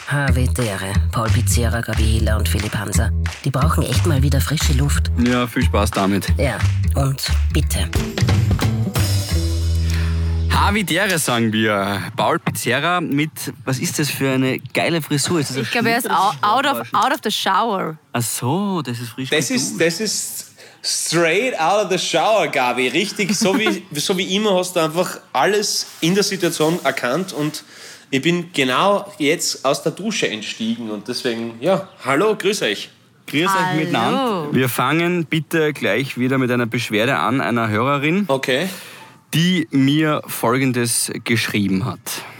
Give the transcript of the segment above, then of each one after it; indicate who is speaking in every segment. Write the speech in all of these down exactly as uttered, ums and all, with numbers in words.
Speaker 1: Havidere, Paul Pizzera, Gabi Hiller und Philipp Hanser. Die brauchen echt mal wieder frische Luft.
Speaker 2: Ja, viel Spaß damit.
Speaker 1: Ja, und bitte.
Speaker 2: Havidere sagen wir. Paul Pizzera mit, was ist das für eine geile Frisur? Ist das
Speaker 3: ich glaube, er ist out, out, of, out of the shower.
Speaker 2: Ach so, das ist frisch
Speaker 4: Das ist, das ist straight out of the shower, Gabi. Richtig, so wie, so wie immer hast du einfach alles in der Situation erkannt und ich bin genau jetzt aus der Dusche entstiegen und deswegen, ja, hallo, grüß euch.
Speaker 2: Grüß euch miteinander. Wir fangen bitte gleich wieder mit einer Beschwerde an, einer Hörerin,
Speaker 4: okay,
Speaker 2: die mir Folgendes geschrieben hat.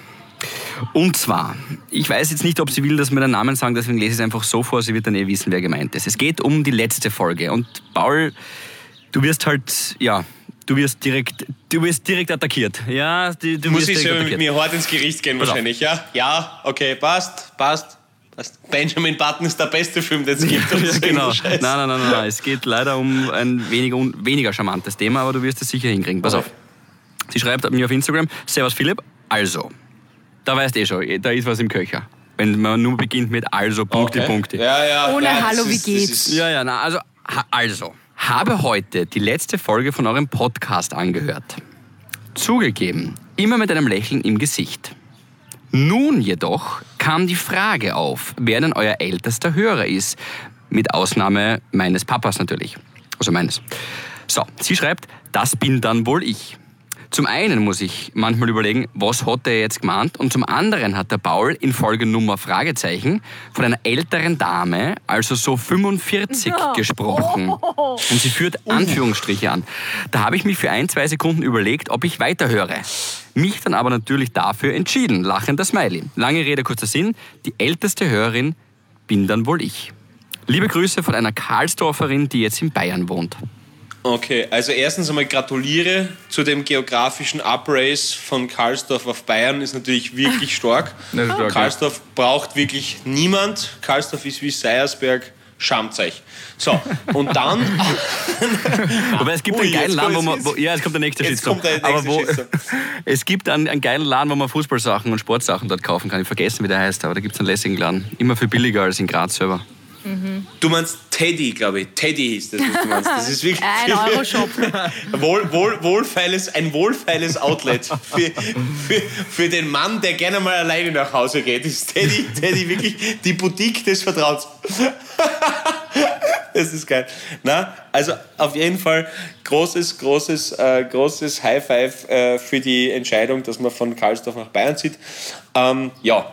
Speaker 2: Und zwar, ich weiß jetzt nicht, ob sie will, dass wir den Namen sagen, deswegen lese ich es einfach so vor, sie wird dann eh wissen, wer gemeint ist. Es geht um die letzte Folge und Paul, du wirst halt, ja... Du wirst direkt, du wirst direkt attackiert. Ja, du, du
Speaker 4: Muss
Speaker 2: wirst
Speaker 4: ich so mit mir hart ins Gericht gehen wahrscheinlich, ja? Ja, okay, passt, passt. passt. Benjamin Button ist der beste Film, den es gibt.
Speaker 2: Ja, genau. Nein, nein, nein, nein, es geht leider um ein weniger, weniger charmantes Thema, aber du wirst es sicher hinkriegen. Pass
Speaker 4: okay.
Speaker 2: auf. Sie schreibt mir auf Instagram, Servus Philipp, also, da weißt du eh schon, da ist was im Köcher. Wenn man nur beginnt mit also, Punkte,
Speaker 4: okay.
Speaker 2: Punkte.
Speaker 4: Ja, ja,
Speaker 3: Ohne
Speaker 4: ja,
Speaker 3: Hallo, wie
Speaker 4: ist,
Speaker 3: geht's?
Speaker 2: Ja, ja, na, also, also. Habe heute die letzte Folge von eurem Podcast angehört. Zugegeben, immer mit einem Lächeln im Gesicht. Nun jedoch kam die Frage auf, wer denn euer ältester Hörer ist. Mit Ausnahme meines Papas natürlich. Also meines. So, sie schreibt, das bin dann wohl ich. Zum einen muss ich manchmal überlegen, was hat er jetzt gemeint, und zum anderen hat der Paul in Folgenummer Fragezeichen von einer älteren Dame, also so fünfundvierzig, ja. gesprochen. Und sie führt Anführungsstriche an. Da habe ich mich für ein, zwei Sekunden überlegt, ob ich weiterhöre. Mich dann aber natürlich dafür entschieden. Lachender Smiley. Lange Rede, kurzer Sinn. Die älteste Hörerin bin dann wohl ich. Liebe Grüße von einer Karlsdorferin, die jetzt in Bayern wohnt.
Speaker 4: Okay, also erstens einmal gratuliere zu dem geografischen Uprace von Karlsdorf auf Bayern, ist natürlich wirklich stark.
Speaker 2: stark
Speaker 4: Karlsdorf ja. braucht wirklich niemand. Karlsdorf ist wie Seiersberg, schamt euch. So, und dann...
Speaker 2: Aber es gibt Ui, einen geilen Laden, wo man... Wo, ja, es kommt der nächste Shitstorm. Aber wo, es gibt einen, einen geilen Laden, wo man Fußballsachen und Sportsachen dort kaufen kann. Ich vergessen, wie der heißt, aber da gibt es einen lässigen Laden. Immer viel billiger als in Graz selber.
Speaker 4: Mhm. Du meinst Teddy, glaube ich. Teddy hieß das, was du meinst. Das ist wirklich
Speaker 3: ein Euroshop.
Speaker 4: wohl, wohl, wohlfeiles, ein wohlfeiles Outlet für, für, für den Mann, der gerne mal alleine nach Hause geht. Das ist Teddy, Teddy wirklich die Boutique des Vertrauens. Das ist geil. Na, also auf jeden Fall großes, großes, äh, großes High Five äh, für die Entscheidung, dass man von Karlsdorf nach Bayern zieht. Ähm, ja,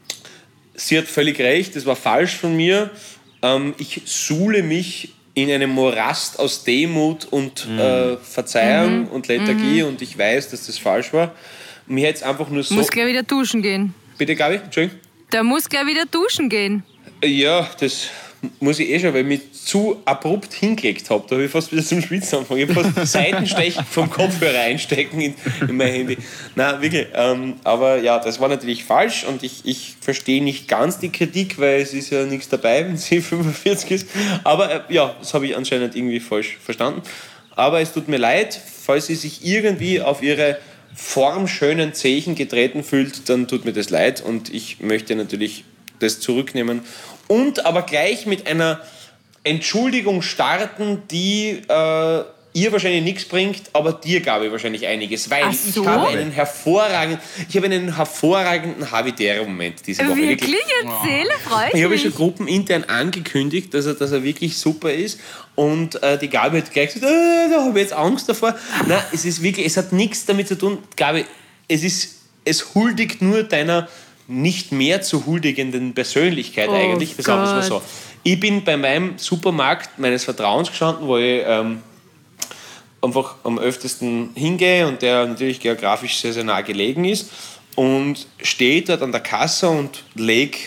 Speaker 4: sie hat völlig recht. Das war falsch von mir. Ähm, ich suhle mich in einem Morast aus Demut und mhm. äh, Verzeihung mhm. und Lethargie mhm. und ich weiß, dass das falsch war. Mir hätte es einfach nur so...
Speaker 3: Muss gleich wieder duschen gehen.
Speaker 4: Bitte, Gabi? Entschuldigung?
Speaker 3: Der muss gleich wieder duschen gehen.
Speaker 4: Ja, das muss ich eh schon, weil ich mich zu abrupt hingelegt habe. Da habe ich fast wieder zum Schwitzen angefangen. Ich habe fast Seitenstechen vom Kopfhörer einstecken in, in mein Handy. Nein, wirklich. Ähm, aber ja, das war natürlich falsch und ich, ich verstehe nicht ganz die Kritik, weil es ist ja nichts dabei, wenn sie fünfundvierzig ist. Aber äh, ja, das habe ich anscheinend irgendwie falsch verstanden. Aber es tut mir leid, falls sie sich irgendwie auf ihre formschönen Zehen getreten fühlt, dann tut mir das leid und ich möchte natürlich das zurücknehmen und aber gleich mit einer Entschuldigung starten, die äh, ihr wahrscheinlich nichts bringt, aber dir, Gabi, wahrscheinlich einiges, weil
Speaker 3: so?
Speaker 4: ich habe einen hervorragenden, ich habe einen hervorragenden Havidere-Moment diese Woche.
Speaker 3: Wirklich? Erzähle, freut mich.
Speaker 4: Ich habe schon gruppenintern angekündigt, dass er, dass er wirklich super ist und äh, die Gabi hat gleich gesagt, äh, da habe ich jetzt Angst davor. Nein, es ist wirklich, es hat nichts damit zu tun, Gabi, es ist, es huldigt nur deiner nicht mehr zu huldigenden Persönlichkeit oh eigentlich. Das sagen wir mal so. Ich bin bei meinem Supermarkt meines Vertrauens gestanden, wo ich ähm, einfach am öftesten hingehe und der natürlich geografisch sehr, sehr nah gelegen ist und stehe dort an der Kasse und lege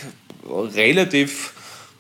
Speaker 4: relativ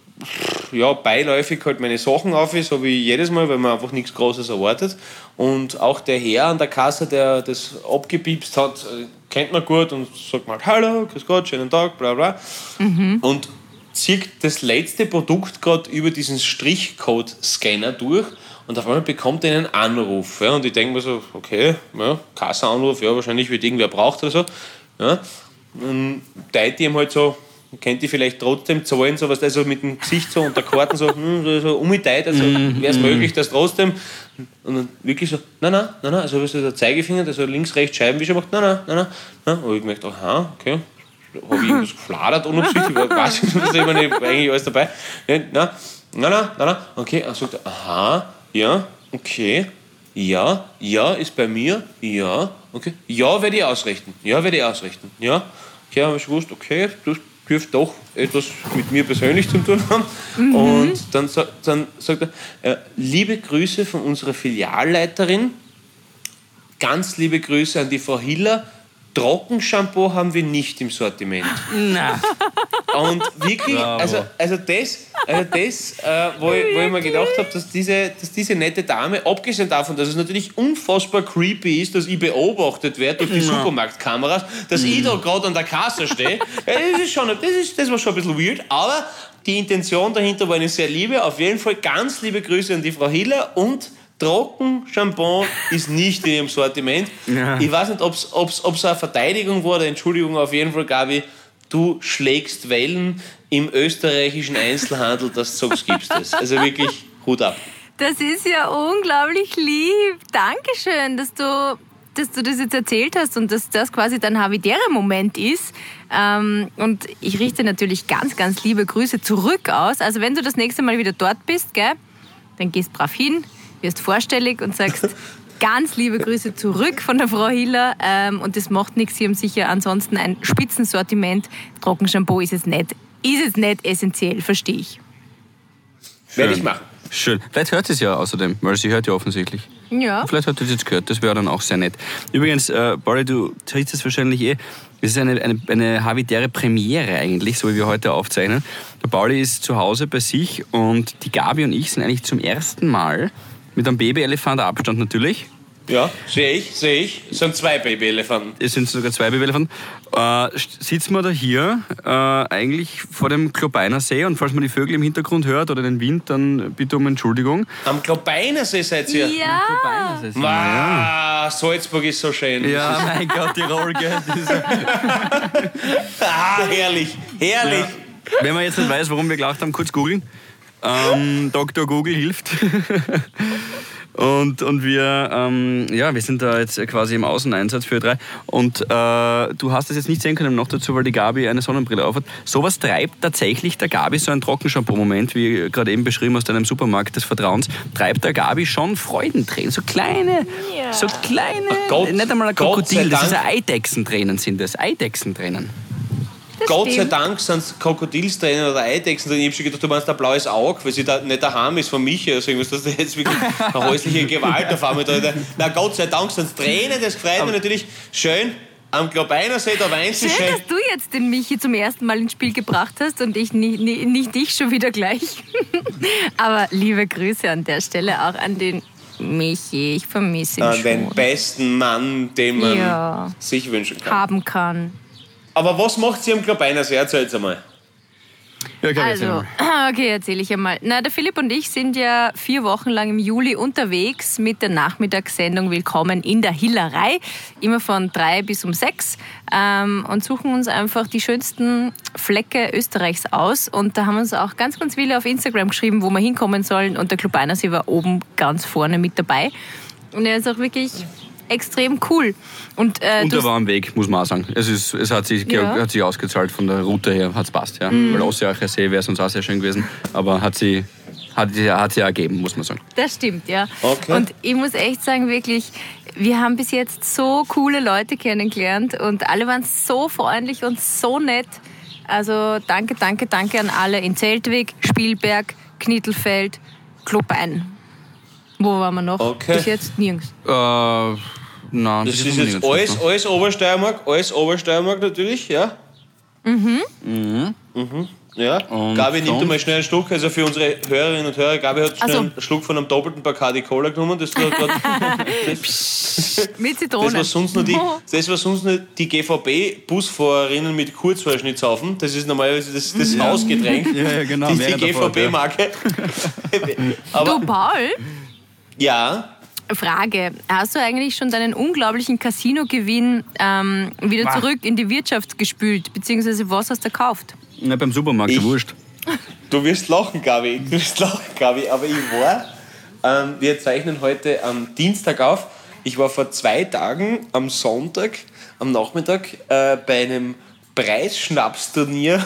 Speaker 4: ja, beiläufig halt meine Sachen auf, so wie jedes Mal, weil man einfach nichts Großes erwartet. Und auch der Herr an der Kasse, der das abgepiepst hat, kennt man gut und sagt mal hallo, grüß Gott, schönen Tag, bla bla. Mhm. Und zieht das letzte Produkt gerade über diesen Strichcode-Scanner durch und auf einmal bekommt er einen Anruf. Ja, und ich denke mir so, okay, ja, Kassenanruf, ja, wahrscheinlich wird irgendwer braucht oder so. Ja, dann teilt die ihm halt so Könnt ihr vielleicht trotzdem zahlen, so was, also mit dem Gesicht so und der Karten so, hm, so, so umgeteilt, also wäre es möglich, dass trotzdem, und dann wirklich so, nein, nein, nein, nein, also was der Zeigefinger, der so links, rechts Scheibenwischer macht, nein, nein, nein, nein, nein. Und ich gemerkt, aha, okay, habe ich irgendwas gefladert, unabsichtlich, weiß ich nicht, da ist nicht eigentlich alles dabei. Nein, nein, nein, nein, nein, okay, er sagt, aha, ja, okay, ja, ja, ist bei mir, ja, okay, ja, werde ich ausrichten, ja, werde ich ausrichten, ja, okay, habe ich gewusst, okay, du dürft doch etwas mit mir persönlich zu tun haben. Mhm. Und dann, dann sagt er, äh, liebe Grüße von unserer Filialleiterin, ganz liebe Grüße an die Frau Hiller, Trockenshampoo haben wir nicht im Sortiment.
Speaker 2: Na.
Speaker 4: Und wirklich, also, also das, also das äh, wo, ich, wo ich mir gedacht habe, dass diese, dass diese nette Dame, abgesehen davon, dass es natürlich unfassbar creepy ist, dass ich beobachtet werde durch die
Speaker 2: Na.
Speaker 4: Supermarktkameras, dass mhm. ich da gerade an der Kasse stehe, ja, das, ist schon, das, ist, das war schon ein bisschen weird, aber die Intention dahinter war eine sehr liebe. Auf jeden Fall ganz liebe Grüße an die Frau Hiller und Trockenshampoo ist nicht in ihrem Sortiment. Ja. Ich weiß nicht, ob es eine Verteidigung war oder Entschuldigung, auf jeden Fall, Gabi, du schlägst Wellen im österreichischen Einzelhandel, dass du sagst, gibst es. Also wirklich Hut ab.
Speaker 3: Das ist ja unglaublich lieb. Dankeschön, dass du, dass du das jetzt erzählt hast und dass das quasi dein Havidere-Moment ist. Ähm, und ich richte natürlich ganz, ganz liebe Grüße zurück aus. Also wenn du das nächste Mal wieder dort bist, gell, dann gehst brav hin, wirst vorstellig und sagst ganz liebe Grüße zurück von der Frau Hiller. Ähm, und das macht nichts. Sie haben sicher ansonsten ein Spitzensortiment. Trockenshampoo ist es nicht. Ist es nicht essentiell, verstehe ich.
Speaker 4: Werde ich machen.
Speaker 2: Schön. Vielleicht hört sie es ja außerdem, weil sie hört ja offensichtlich.
Speaker 3: Ja.
Speaker 2: Vielleicht hat sie es jetzt gehört, das wäre dann auch sehr nett. Übrigens, äh, Barry, du trittst es wahrscheinlich eh. Es ist eine, eine, eine habitäre Premiere eigentlich, so wie wir heute aufzeichnen. Der Pauli ist zu Hause bei sich und die Gabi und ich sind eigentlich zum ersten Mal mit einem Babyelefant, Abstand natürlich.
Speaker 4: Ja, sehe ich, sehe ich. Es sind zwei Babyelefanten.
Speaker 2: Es sind sogar zwei Babyelefanten. Äh, sitzen wir da hier, äh, eigentlich vor dem Klobeiner See, und falls man die Vögel im Hintergrund hört oder den Wind, dann bitte um Entschuldigung.
Speaker 4: Am Klobeiner See seid ihr?
Speaker 3: Ja.
Speaker 2: Wow,
Speaker 4: ja. Salzburg ist so schön.
Speaker 2: Ja, mein Gott, Tirol, gell?
Speaker 4: Ah, herrlich, herrlich.
Speaker 2: Ja. Wenn man jetzt nicht weiß, warum wir gelacht haben, kurz googeln. Ähm, Doktor Google hilft. Und, und wir, ähm, ja, wir sind da jetzt quasi im Außeneinsatz für drei. Und äh, du hast das jetzt nicht sehen können noch dazu, weil die Gabi eine Sonnenbrille aufhat. Sowas treibt tatsächlich der Gabi, so ein Trockenshampoo-Moment, wie gerade eben beschrieben aus deinem Supermarkt des Vertrauens, treibt der Gabi schon Freudentränen. So kleine, ja. so kleine,
Speaker 4: Gott,
Speaker 2: nicht einmal ein Krokodil, das ist
Speaker 4: Dank.
Speaker 2: Eidechsentränen sind das, Eidechsentränen.
Speaker 3: Das
Speaker 4: Gott sei
Speaker 3: stimmt.
Speaker 4: Dank sind es Krokodilstränen oder Eidechsen. Ich habe schon gedacht, du meinst ein blaues Auge, weil sie da nicht daheim ist von Michi. Also irgendwas, dass da jetzt wirklich eine häusliche Gewalt auf einmal da ist. Na Gott sei Dank sind es Tränen, das freut mich natürlich. Schön, am Klobeiner See, da weint sie
Speaker 3: Schön,
Speaker 4: schön.
Speaker 3: dass du jetzt den Michi zum ersten Mal ins Spiel gebracht hast und ich nicht, nicht, nicht ich schon wieder gleich. Aber liebe Grüße an der Stelle auch an den Michi. Ich vermisse ihn
Speaker 4: An
Speaker 3: schon.
Speaker 4: den besten Mann, den man
Speaker 3: Ja.
Speaker 4: sich wünschen kann.
Speaker 3: Haben kann.
Speaker 4: Aber was macht sie am Klobeiner See? Erzähl's einmal.
Speaker 2: Ja, okay,
Speaker 3: Also, okay, erzähle ich einmal. Na, der Philipp und ich sind ja vier Wochen lang im Juli unterwegs mit der Nachmittagssendung Willkommen in der Hillerei. Immer von drei bis um sechs. Ähm, und suchen uns einfach die schönsten Flecke Österreichs aus. Und da haben uns auch ganz, ganz viele auf Instagram geschrieben, wo wir hinkommen sollen. Und der Klobeiner See war oben ganz vorne mit dabei. Und er ist auch wirklich extrem cool. Und, äh,
Speaker 2: Und er war am Weg, muss man auch sagen. Es, ist, es hat, sich,
Speaker 3: Ja.
Speaker 2: hat sich ausgezahlt von der Route her, hat es passt. Ja. Mhm. Weil Ossiacher See wäre sonst auch sehr schön gewesen, aber hat sie, hat, hat sie ergeben, muss man sagen.
Speaker 3: Das stimmt, ja.
Speaker 4: Okay.
Speaker 3: Und ich muss echt sagen, wirklich, wir haben bis jetzt so coole Leute kennengelernt und alle waren so freundlich und so nett. Also danke, danke, danke an alle in Zeltweg, Spielberg, Knittelfeld, Klobein. Wo waren wir noch?
Speaker 4: Okay.
Speaker 3: Bis jetzt nirgends.
Speaker 2: Äh, nein,
Speaker 4: Das
Speaker 2: ist
Speaker 4: ist
Speaker 2: noch
Speaker 4: jetzt
Speaker 2: nicht
Speaker 4: alles,
Speaker 2: so.
Speaker 4: alles Obersteiermark, alles Obersteiermark natürlich, ja? Mhm. Mhm. Ja.
Speaker 2: Und
Speaker 4: Gabi nimmt
Speaker 2: sonst?
Speaker 4: einmal schnell einen Schluck, also für unsere Hörerinnen und Hörer, Gabi hat schnell
Speaker 3: Also.
Speaker 4: einen Schluck von einem doppelten Bacardi Cola genommen. Das, war grad, das,
Speaker 3: Mit
Speaker 4: das,
Speaker 3: Zitrone.
Speaker 4: was sonst nur die, das, was sonst nur die G V B-Busfahrerinnen mit Kurzhaarschnitt saufen, das ist normalerweise das, das Hausgetränk.
Speaker 2: Ja, ja, genau,
Speaker 4: Die, die
Speaker 2: während der Fahrt, ja.
Speaker 4: G V B-Marke.
Speaker 3: Du,
Speaker 4: Aber
Speaker 3: Paul,
Speaker 4: ja,
Speaker 3: Frage. Hast du eigentlich schon deinen unglaublichen Casino-Gewinn ähm, wieder
Speaker 2: Wow.
Speaker 3: zurück in die Wirtschaft gespült? Beziehungsweise was hast du gekauft?
Speaker 2: Ja, beim Supermarkt,
Speaker 4: Ich-
Speaker 2: wurscht.
Speaker 4: Du wirst lachen, Gabi. Du wirst lachen, Gabi. Aber ich war, ähm, wir zeichnen heute am Dienstag auf. Ich war vor zwei Tagen am Sonntag, am Nachmittag, äh, bei einem Preisschnapsturnier.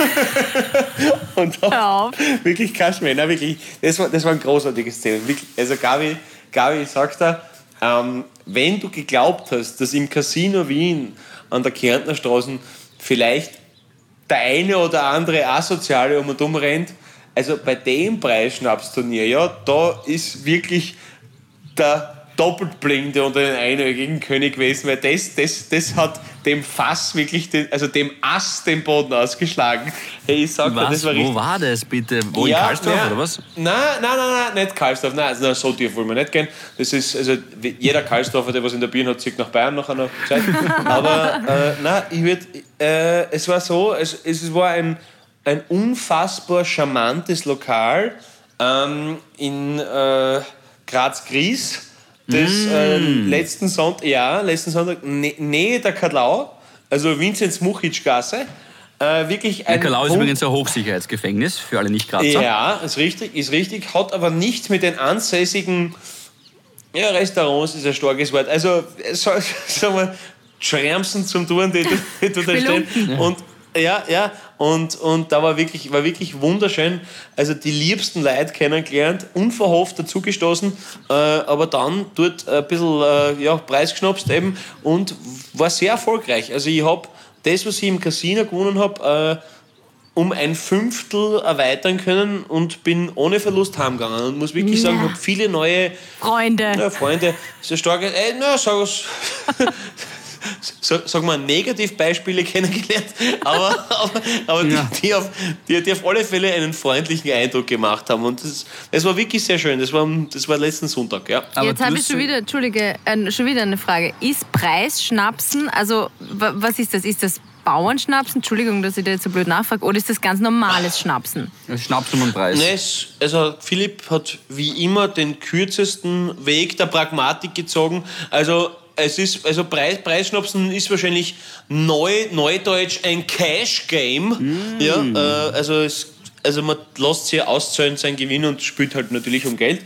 Speaker 4: Und
Speaker 3: Hör
Speaker 4: hab
Speaker 3: auf.
Speaker 4: wirklich kein Schmäh. Nein, wirklich, das war, das war ein großartiges Szene. Wirklich, also Gabi, Gabi, ich sag's dir, ähm, wenn du geglaubt hast, dass im Casino Wien an der Kärntner Straße vielleicht der eine oder andere Asoziale um und um rennt, also bei dem Preisschnapsturnier, ja, da ist wirklich der Doppelblinde unter den einäugigen König gewesen, weil das, das, das hat dem Fass wirklich, den, also dem Ass den Boden ausgeschlagen. Hey, ich sag dir,
Speaker 2: Was?
Speaker 4: das war richtig.
Speaker 2: Wo war das bitte? Wo in Karlsdorf
Speaker 4: ja.
Speaker 2: oder was?
Speaker 4: Nein, nein, nein, nein, nicht Karlsdorf. Nein, also, so tief wollen wir nicht gehen. Das ist, also, jeder Karlsdorfer, der was in der Birne hat, zieht nach Bayern nach einer Zeit. Aber äh, nein, ich würd, äh, es war so, es, es war ein, ein unfassbar charmantes Lokal ähm, in äh, Graz-Gries. Das äh, letzten Sonntag, ja, letzten Sonntag, Nä- Nähe der Kadlau, also Vinzenz-Muchitsch-Gasse. Äh, wirklich ein
Speaker 2: Kalau ist
Speaker 4: Punkt-
Speaker 2: übrigens ein Hochsicherheitsgefängnis für alle Nicht-Grazer.
Speaker 4: ja, ist richtig, ist richtig, hat aber nichts mit den ansässigen ja, Restaurants, ist ein starkes Wort. Also, so, sagen wir, Schramsen zum Tun, die, die, die da stehen. Und ja, ja, und, und da war wirklich, war wirklich wunderschön. Also die liebsten Leute kennengelernt, unverhofft dazugestoßen, äh, aber dann dort ein bisschen äh, ja, Preis geschnapst eben und war sehr erfolgreich. Also ich habe das, was ich im Casino gewonnen habe, äh, um ein Fünftel erweitern können und bin ohne Verlust heimgegangen. Und muss wirklich sagen, ich habe viele neue
Speaker 3: Freunde.
Speaker 4: ja, Freunde, so starke, äh, na, sag, sag, sag mal, Negativbeispiele kennengelernt, aber, aber, aber
Speaker 2: Ja.
Speaker 4: die, die, auf, die, die auf alle Fälle einen freundlichen Eindruck gemacht haben. Und das, das war wirklich sehr schön. Das war, das war letzten Sonntag, ja.
Speaker 2: Aber
Speaker 3: Jetzt
Speaker 2: du
Speaker 3: habe ich
Speaker 2: hast
Speaker 3: schon
Speaker 2: so-
Speaker 3: wieder, Entschuldige, äh, schon wieder eine Frage. Ist Preisschnapsen, also wa- was ist das? Ist das Bauernschnapsen? Entschuldigung, dass ich da jetzt so blöd nachfrage. Oder ist das ganz normales Schnapsen?
Speaker 2: Schnaps um den Preis.
Speaker 4: Ne, es- Also Philipp hat wie immer den kürzesten Weg der Pragmatik gezogen. Also es ist, also Preis, Preisschnapsen ist wahrscheinlich neu, neudeutsch ein Cash-Game. Ja, äh, also, es, also man lässt sich auszahlen seinen Gewinn und spielt halt natürlich um Geld.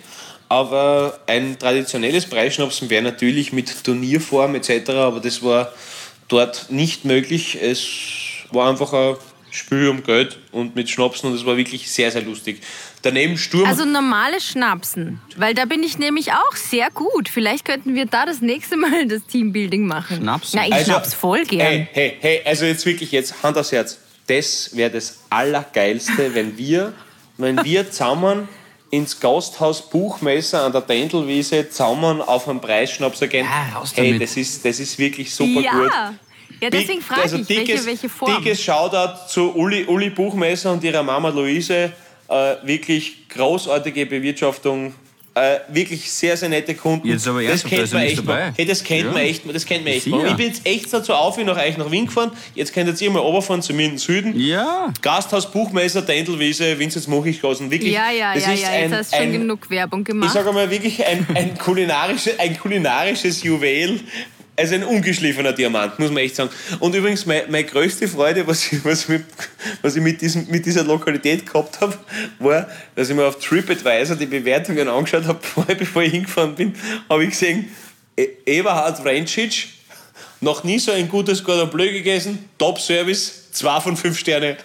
Speaker 4: Aber ein traditionelles Preisschnapsen wäre natürlich mit Turnierform et cetera. Aber das war dort nicht möglich. Es war einfach ein Spiel um Geld und mit Schnapsen und es war wirklich sehr, sehr lustig. Daneben Sturm.
Speaker 3: Also normales Schnapsen, weil da bin ich nämlich auch sehr gut. Vielleicht könnten wir da das nächste Mal das Teambuilding machen.
Speaker 2: Schnapsen?
Speaker 3: Na, ich
Speaker 4: Also,
Speaker 3: schnaps voll gern.
Speaker 4: Hey, hey, hey, also jetzt wirklich jetzt, Hand aufs Herz. Das wäre das Allergeilste, wenn wir, wenn wir zusammen ins Gasthaus Buchmesser an der Tendelwiese zusammen auf einen Preisschnapser gehen.
Speaker 2: Ja, raus
Speaker 4: hey,
Speaker 2: damit.
Speaker 4: das ist, das ist wirklich super
Speaker 3: ja.
Speaker 4: gut.
Speaker 3: Ja, deswegen
Speaker 4: Big-
Speaker 3: frage
Speaker 4: also
Speaker 3: ich,
Speaker 4: dickes,
Speaker 3: welche, welche Form.
Speaker 4: Dickes Shoutout zu Uli, Uli Buchmesser und ihrer Mama Luise. Äh, wirklich großartige Bewirtschaftung. Äh, wirklich sehr, sehr nette Kunden.
Speaker 2: Jetzt aber
Speaker 4: das
Speaker 2: ernsthaft, da
Speaker 4: kennt
Speaker 2: ist ja
Speaker 4: man
Speaker 2: nichts
Speaker 4: echt
Speaker 2: dabei.
Speaker 4: mal. Hey, das kennt
Speaker 2: Ja.
Speaker 4: man echt mal. Das kennt man echt
Speaker 2: Sicher.
Speaker 4: mal. Ich bin jetzt extra zu Aufi nach euch nach Wien gefahren. Jetzt könnt ihr mal runterfahren zu mir in den Süden.
Speaker 2: Ja.
Speaker 4: Gasthaus Buchmesser, Tendelwiese, Vinzenz Muchitsch-Gassen. Wirklich.
Speaker 3: ja, ja,
Speaker 4: das
Speaker 3: ja,
Speaker 4: ist
Speaker 3: ja,
Speaker 4: ein,
Speaker 3: jetzt hast du schon
Speaker 4: ein,
Speaker 3: genug Werbung
Speaker 4: ich
Speaker 3: gemacht.
Speaker 4: sage mal wirklich ein, ein, kulinarisches, ein kulinarisches Juwel. Also ein ungeschliffener Diamant, muss man echt sagen. Und übrigens, meine, meine größte Freude, was ich, was ich, mit, was ich mit, diesem, mit dieser Lokalität gehabt habe, war, dass ich mir auf TripAdvisor die Bewertungen angeschaut habe, vorher, bevor ich hingefahren bin, habe ich gesehen, E- Eberhard Vrencic, noch nie so ein gutes Cordon Bleu gegessen, Top-Service, zwei von fünf Sterne.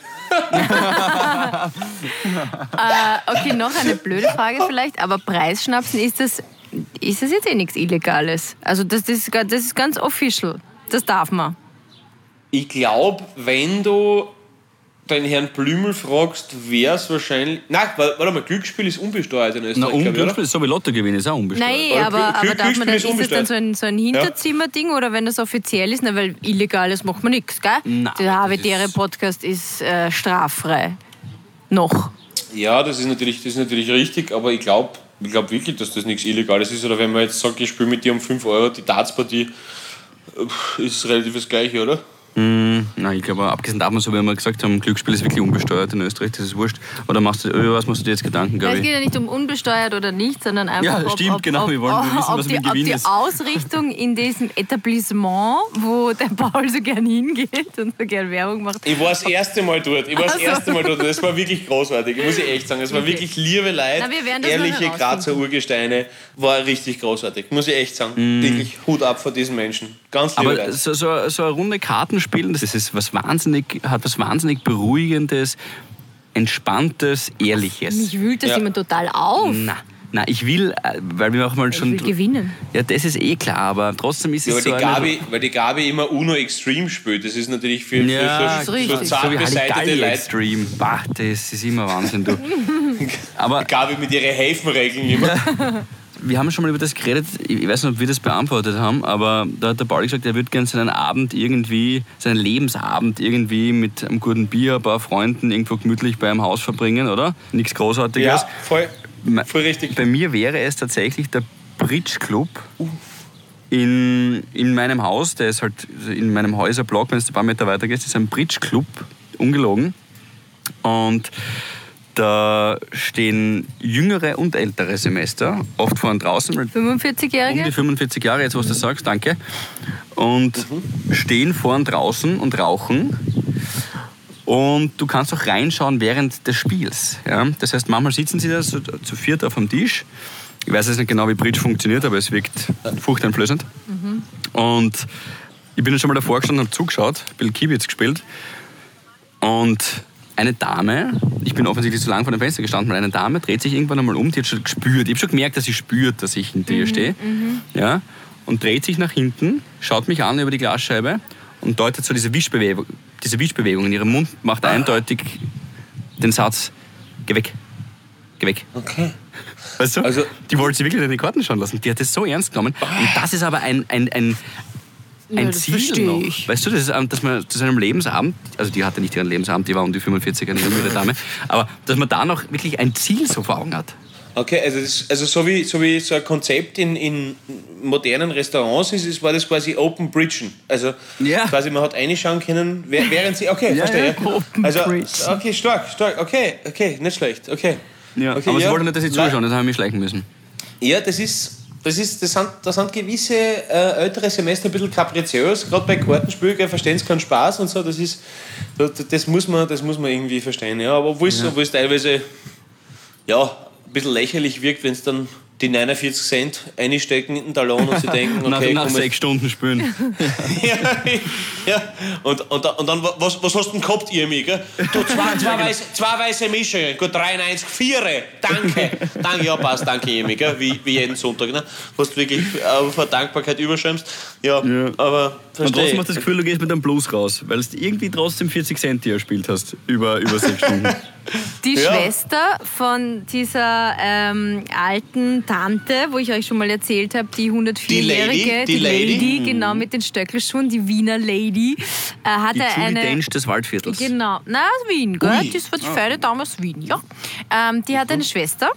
Speaker 3: Okay, noch eine blöde Frage vielleicht, aber Preisschnapsen, ist das, ist das jetzt eh nichts Illegales? Also das, das, ist, ga- das ist ganz official. Das darf man.
Speaker 4: Ich glaube, wenn du den Herrn Blümel fragst, wäre es wahrscheinlich... Nein, warte mal, Glücksspiel ist unbesteuert in
Speaker 2: Na,
Speaker 4: Österreich, glaub ich, oder?
Speaker 2: Unglücksspiel, so wie Lottogewinn ist auch unbesteuert.
Speaker 3: Nein,
Speaker 4: Aber
Speaker 3: aber,
Speaker 4: Glück-
Speaker 3: aber darf man
Speaker 4: Glücksspiel
Speaker 3: dann,
Speaker 4: ist
Speaker 3: ist das dann so ein, so ein Hinterzimmerding oder wenn das offiziell ist? Na, weil Illegales macht man nichts, gell?
Speaker 2: Nein,
Speaker 3: Der
Speaker 2: das
Speaker 3: Habitäre
Speaker 2: ist-
Speaker 3: Podcast ist äh, straffrei. Noch.
Speaker 4: Ja, das ist natürlich, das ist natürlich richtig, aber ich glaube ich glaub wirklich, dass das nichts Illegales ist. Oder wenn man jetzt sagt, ich spiele mit dir um fünf Euro die Dartspartie, äh, ist relativ das Gleiche, oder?
Speaker 2: Hm, nein, ich glaube, abgesehen davon, so wie wir gesagt haben, Glücksspiel ist wirklich unbesteuert in Österreich, das ist wurscht. Oder machst du, über was machst du dir jetzt Gedanken,
Speaker 3: Ja,
Speaker 2: glaube
Speaker 3: es
Speaker 2: ich?
Speaker 3: geht ja nicht um unbesteuert oder nicht, sondern einfach,
Speaker 2: Ja,
Speaker 3: ob,
Speaker 2: stimmt,
Speaker 3: ob,
Speaker 2: genau,
Speaker 3: ob,
Speaker 2: wir wollen
Speaker 3: ob,
Speaker 2: wissen,
Speaker 3: ob
Speaker 2: was
Speaker 3: die,
Speaker 2: mit Gewinn
Speaker 3: ob die
Speaker 2: ist.
Speaker 3: Ausrichtung in diesem Etablissement, wo der Paul so gern hingeht und so gern Werbung macht.
Speaker 4: Ich war das erste Mal dort. Ich war das
Speaker 3: Ach so.
Speaker 4: erste Mal dort. Das war wirklich großartig, muss ich echt sagen. Es war
Speaker 3: Okay.
Speaker 4: wirklich liebe Leute,
Speaker 3: Na, wir werden das noch
Speaker 4: ehrliche
Speaker 3: herausfinden.
Speaker 4: Grazer Urgesteine. War richtig großartig, muss ich echt sagen. Wirklich Hut ab vor diesen Menschen. Ganz liebe
Speaker 2: Aber
Speaker 4: Leute.
Speaker 2: so, so, so eine Runde Kartenspielen, das ist was wahnsinnig, hat was wahnsinnig Beruhigendes, Entspanntes, Ehrliches.
Speaker 3: Mich wühlt das
Speaker 4: Ja.
Speaker 3: immer total auf.
Speaker 2: Na, na, ich will, äh, weil wir auch mal
Speaker 3: Ich
Speaker 2: schon...
Speaker 3: will gewinnen.
Speaker 2: Ja, das ist eh klar, aber trotzdem ist
Speaker 4: Ja,
Speaker 2: es
Speaker 4: weil,
Speaker 2: so
Speaker 4: die
Speaker 2: eine...
Speaker 4: Gabi, weil die Gabi immer Uno Extreme spielt. Das ist natürlich für,
Speaker 2: Ja,
Speaker 4: für, für,
Speaker 3: richtig.
Speaker 4: für
Speaker 2: so
Speaker 4: zart
Speaker 2: wie
Speaker 4: beseitete
Speaker 2: Halligalli
Speaker 4: Leute.
Speaker 2: Extreme. Bah, das ist immer Wahnsinn, du. Aber
Speaker 4: Gabi mit ihren Häfenregeln immer.
Speaker 2: wir haben schon mal über das geredet, ich weiß nicht, ob wir das beantwortet haben, aber da hat der Pauli gesagt, er würde gerne seinen Abend irgendwie, seinen Lebensabend irgendwie mit einem guten Bier, ein paar Freunden irgendwo gemütlich bei einem Haus verbringen, oder? Nichts Großartiges.
Speaker 4: Ja, voll,
Speaker 2: Me-
Speaker 4: voll richtig.
Speaker 2: Bei mir wäre es tatsächlich der Bridge Club in, in meinem Haus, der ist halt in meinem Häuserblock, wenn du ein paar Meter weiter gehst, ist ein Bridge Club, ungelogen. Und da stehen jüngere und ältere Semester, oft vorn draußen, weil um
Speaker 3: fünfundvierzig-Jährige?
Speaker 2: die fünfundvierzig Jahre, jetzt was du sagst, danke, und stehen vorn draußen und rauchen. Und du kannst auch reinschauen während des Spiels. Ja? Das heißt, manchmal sitzen sie da so zu viert auf dem Tisch. Ich weiß jetzt nicht genau, wie Bridge funktioniert, aber es wirkt furchteinflößend. Mhm. Und ich bin dann schon mal davor gestanden und habe zugeschaut, ein bisschen Kibitz gespielt. Und eine Dame, ich bin offensichtlich zu lang vor dem Fenster gestanden, weil eine Dame dreht sich irgendwann einmal um, die hat schon gespürt, ich habe schon gemerkt, dass sie spürt, dass ich hinter ihr stehe. Ja? Und dreht sich nach hinten, schaut mich an über die Glasscheibe und deutet so diese Wischbewegung, diese Wischbewegung in ihrem Mund, macht eindeutig den Satz, geh weg, geh weg.
Speaker 4: Okay.
Speaker 2: Weißt du?
Speaker 4: Also-
Speaker 2: die wollte sie wirklich in die Karten schauen lassen. Die hat das so ernst genommen. Und das ist aber ein, ein, ein, ein
Speaker 3: Ja, das
Speaker 2: Ziel
Speaker 3: verstehe
Speaker 2: noch.
Speaker 3: ich.
Speaker 2: Weißt du, das ist, ähm, dass man zu seinem Lebensabend, also die hatte nicht ihren Lebensabend, die war um die fünfundvierzig, eine jüngere Dame, aber dass man da noch wirklich ein Ziel so vor Augen hat.
Speaker 4: Okay, also, das, also so, wie, so wie so ein Konzept in, in modernen Restaurants ist, ist, war das quasi Open Bridgen. Also
Speaker 2: Ja.
Speaker 4: quasi man hat reinschauen können, wer- während sie... Okay,
Speaker 2: Ja,
Speaker 4: verstehe.
Speaker 2: ja,
Speaker 3: Open
Speaker 4: Also,
Speaker 3: Bridgen.
Speaker 4: okay, stark, stark. Okay, okay, nicht schlecht. Okay.
Speaker 2: Ja.
Speaker 4: Okay,
Speaker 2: aber sie
Speaker 4: ja.
Speaker 2: wollten nicht, dass ich
Speaker 4: Nein.
Speaker 2: zuschauen, das haben wir mich schleichen müssen.
Speaker 4: Ja, das ist... Das, ist, das, sind, das sind gewisse äh, ältere Semester ein bisschen kapriziös, gerade bei Kartenspielen, verstehen sie keinen Spaß und so, das ist, das, das, muss, man, das muss man irgendwie verstehen. Ja, aber obwohl es
Speaker 2: Ja.
Speaker 4: obwohl es teilweise ja, ein bisschen lächerlich wirkt, wenn es dann die neunundvierzig Cent einstecken in den Talon und sie denken,
Speaker 2: nach
Speaker 4: okay,
Speaker 2: nach
Speaker 4: komm,
Speaker 2: sechs Stunden spielen.
Speaker 4: ja, ja. Und, und, und dann, was, was hast du denn gehabt, ihr mich? Gell? Du, zwei, zwei, weiße, zwei weiße Mischungen, gut, dreiundneunzig, vier, danke. Danke, ja, passt, danke, Emi, gell? Wie, wie jeden Sonntag. Ne? Was du wirklich äh, vor Dankbarkeit überschwemmst. Ja,
Speaker 2: Ja.
Speaker 4: aber
Speaker 2: Und
Speaker 4: verstehe.
Speaker 2: trotzdem hast du das Gefühl, du gehst mit einem Plus raus, weil du irgendwie trotzdem vierzig Cent dir erspielt hast, über, über sechs Stunden.
Speaker 3: Die
Speaker 4: Ja.
Speaker 3: Schwester von dieser ähm, alten Tante, wo ich euch schon mal erzählt habe, die hundertvierjährige,
Speaker 4: Die Lady, die Lady.
Speaker 3: genau, mit den Stöckelschuhen, die Wiener Lady, äh, hatte
Speaker 2: Die Julie
Speaker 3: eine...
Speaker 2: Dench des Waldviertels.
Speaker 3: Genau, nein, aus Wien, gell?
Speaker 4: Ui.
Speaker 3: Das war die Feine damals aus Wien, ja. Ähm, die hat eine Schwester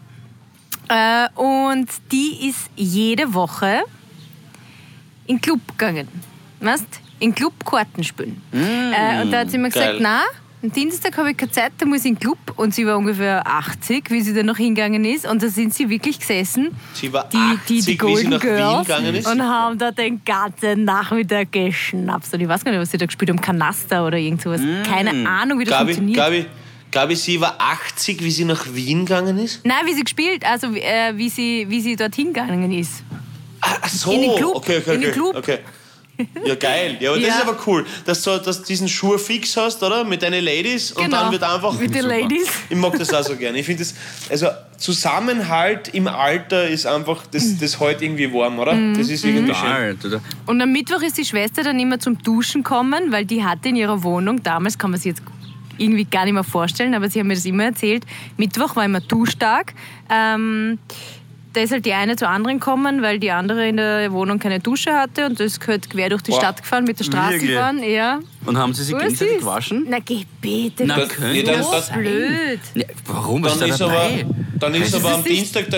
Speaker 3: äh, und die ist jede Woche in den Club gegangen. Weißt? In den Club Karten spielen. Äh, und da hat sie mir gesagt,
Speaker 4: geil.
Speaker 3: nein, am Dienstag habe ich keine Zeit, da muss ich in den Club. Und sie war ungefähr achtzig, wie sie da noch hingegangen ist. Und da sind sie wirklich gesessen,
Speaker 4: Sie war
Speaker 3: die, die, die
Speaker 4: achtzig, wie sie
Speaker 3: Golden
Speaker 4: nach Wien
Speaker 3: Girls,
Speaker 4: gegangen ist.
Speaker 3: und haben da den ganzen Nachmittag geschnapst. Und ich weiß gar nicht, was sie da gespielt haben, Kanaster oder irgend sowas. Keine Ahnung, wie das
Speaker 4: Gabi,
Speaker 3: funktioniert.
Speaker 4: Gabi, Gabi, sie war achtzig, wie sie nach Wien gegangen ist?
Speaker 3: Nein, wie sie gespielt, also äh, wie, sie, wie sie dorthin gegangen ist.
Speaker 4: Ach so,
Speaker 3: In den Club,
Speaker 4: okay, okay,
Speaker 3: in den
Speaker 4: okay.
Speaker 3: Club.
Speaker 4: okay. Ja, geil. Ja, aber das
Speaker 3: Ja.
Speaker 4: ist aber cool, dass du dass du diesen Schuh fix hast, oder? Mit deinen Ladies und
Speaker 3: Genau,
Speaker 4: dann wird einfach...
Speaker 3: mit den Ladies.
Speaker 4: Ich mag das auch so gerne. Ich finde das... Also, Zusammenhalt im Alter ist einfach... Das, das hält irgendwie warm, oder?
Speaker 3: Mhm.
Speaker 4: Das ist irgendwie schön.
Speaker 2: Total, total.
Speaker 3: Und am Mittwoch ist die Schwester dann immer zum Duschen kommen, weil die hatte in ihrer Wohnung, damals kann man sich jetzt irgendwie gar nicht mehr vorstellen, aber sie haben mir das immer erzählt, Mittwoch war immer Duschtag. Ähm, da ist halt die eine zur anderen gekommen, weil die andere in der Wohnung keine Dusche hatte und das gehört quer durch die
Speaker 4: Boah.
Speaker 3: Stadt gefahren mit der Straßenbahn. Ja.
Speaker 2: Und haben sie sich
Speaker 3: Voll
Speaker 2: gegenseitig
Speaker 3: süß.
Speaker 2: gewaschen?
Speaker 3: Na geh bitte,
Speaker 2: Na,
Speaker 3: das
Speaker 2: können
Speaker 4: nee,
Speaker 3: ist
Speaker 4: dann-
Speaker 3: so
Speaker 4: das-
Speaker 3: blöd.
Speaker 2: Ja, warum? Was
Speaker 4: Dann
Speaker 2: ist
Speaker 4: ist,
Speaker 2: da
Speaker 4: aber,
Speaker 2: dabei?
Speaker 4: dann ist
Speaker 3: Das
Speaker 4: aber
Speaker 3: ist
Speaker 4: am
Speaker 3: nicht-
Speaker 4: Dienstag, dann ist,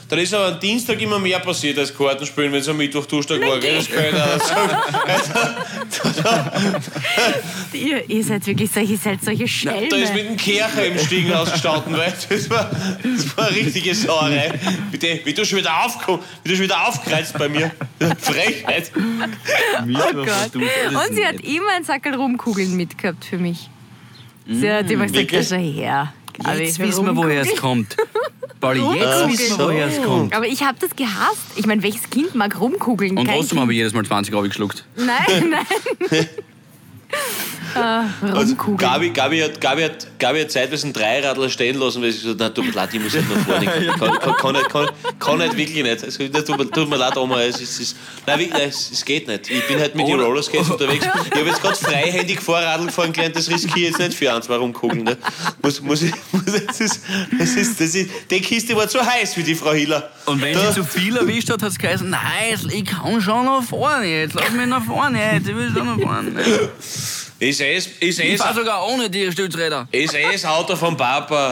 Speaker 4: dann ist aber am Dienstag immer mehr passiert als Kartenspielen, wenn es am Mittwoch, Donnerstag war. Gell? Das kann ich auch sagen.
Speaker 3: ihr, ihr seid wirklich solche, ihr seid solche Schelme.
Speaker 4: Da ist mit dem Kercher im Stiegenhaus gestanden, weil das war, das war eine richtige Sauerei. Bitte, wie du schon wieder aufkommst, wie du schon wieder aufkreist bei mir. Frechheit.
Speaker 3: Oh Gott. Und sie hat immer einen Sackel Rumkugeln mitgehabt für mich. Sie hat immer gesagt,
Speaker 4: Wirklich?
Speaker 3: schau her. Gabi,
Speaker 2: Jetzt wissen wir, woher es kommt. Pauli, jetzt wissen wir, woher es kommt.
Speaker 3: Aber ich habe das gehasst. Ich meine, welches Kind mag rumkugeln?
Speaker 2: Und
Speaker 3: Kein
Speaker 2: trotzdem
Speaker 3: Kind.
Speaker 2: habe ich jedes Mal zwanzig Euro geschluckt.
Speaker 3: Nein, nein. ah,
Speaker 4: Also,
Speaker 3: rumkugeln.
Speaker 4: Gabi, Gabi, hat, Gabi, hat, Gabi hat zeitweise einen Dreiradler stehen lassen, weil sie so, na, tut mir leid, ich muss nicht nach vorne. Kann, kann, kann, nicht, kann, kann nicht, wirklich nicht. Also, das tut, mir, tut mir leid, Oma. Es, ist, es, nein, wirklich, nein, es, es geht nicht. Ich bin halt mit den Rollerskates unterwegs. Ich habe jetzt gerade freihändig Vorradl gefahren gelernt, das riskiere ich jetzt nicht für eins, warum gucken. Ne? Muss, muss ich, muss, das ist, das ist, das ist, die Kiste war zu heiß wie die Frau Hiller.
Speaker 2: Und wenn
Speaker 4: Da-
Speaker 2: sie zu viel erwischt hat, hat es geheißen, nein, ich kann schon nach vorne, jetzt lass mich nach vorne, jetzt, ich will schon nach vorne.
Speaker 4: Ist eh, ist eh,
Speaker 2: Ich fahr sogar ohne die Stützräder.
Speaker 4: ist eh das Auto vom Papa.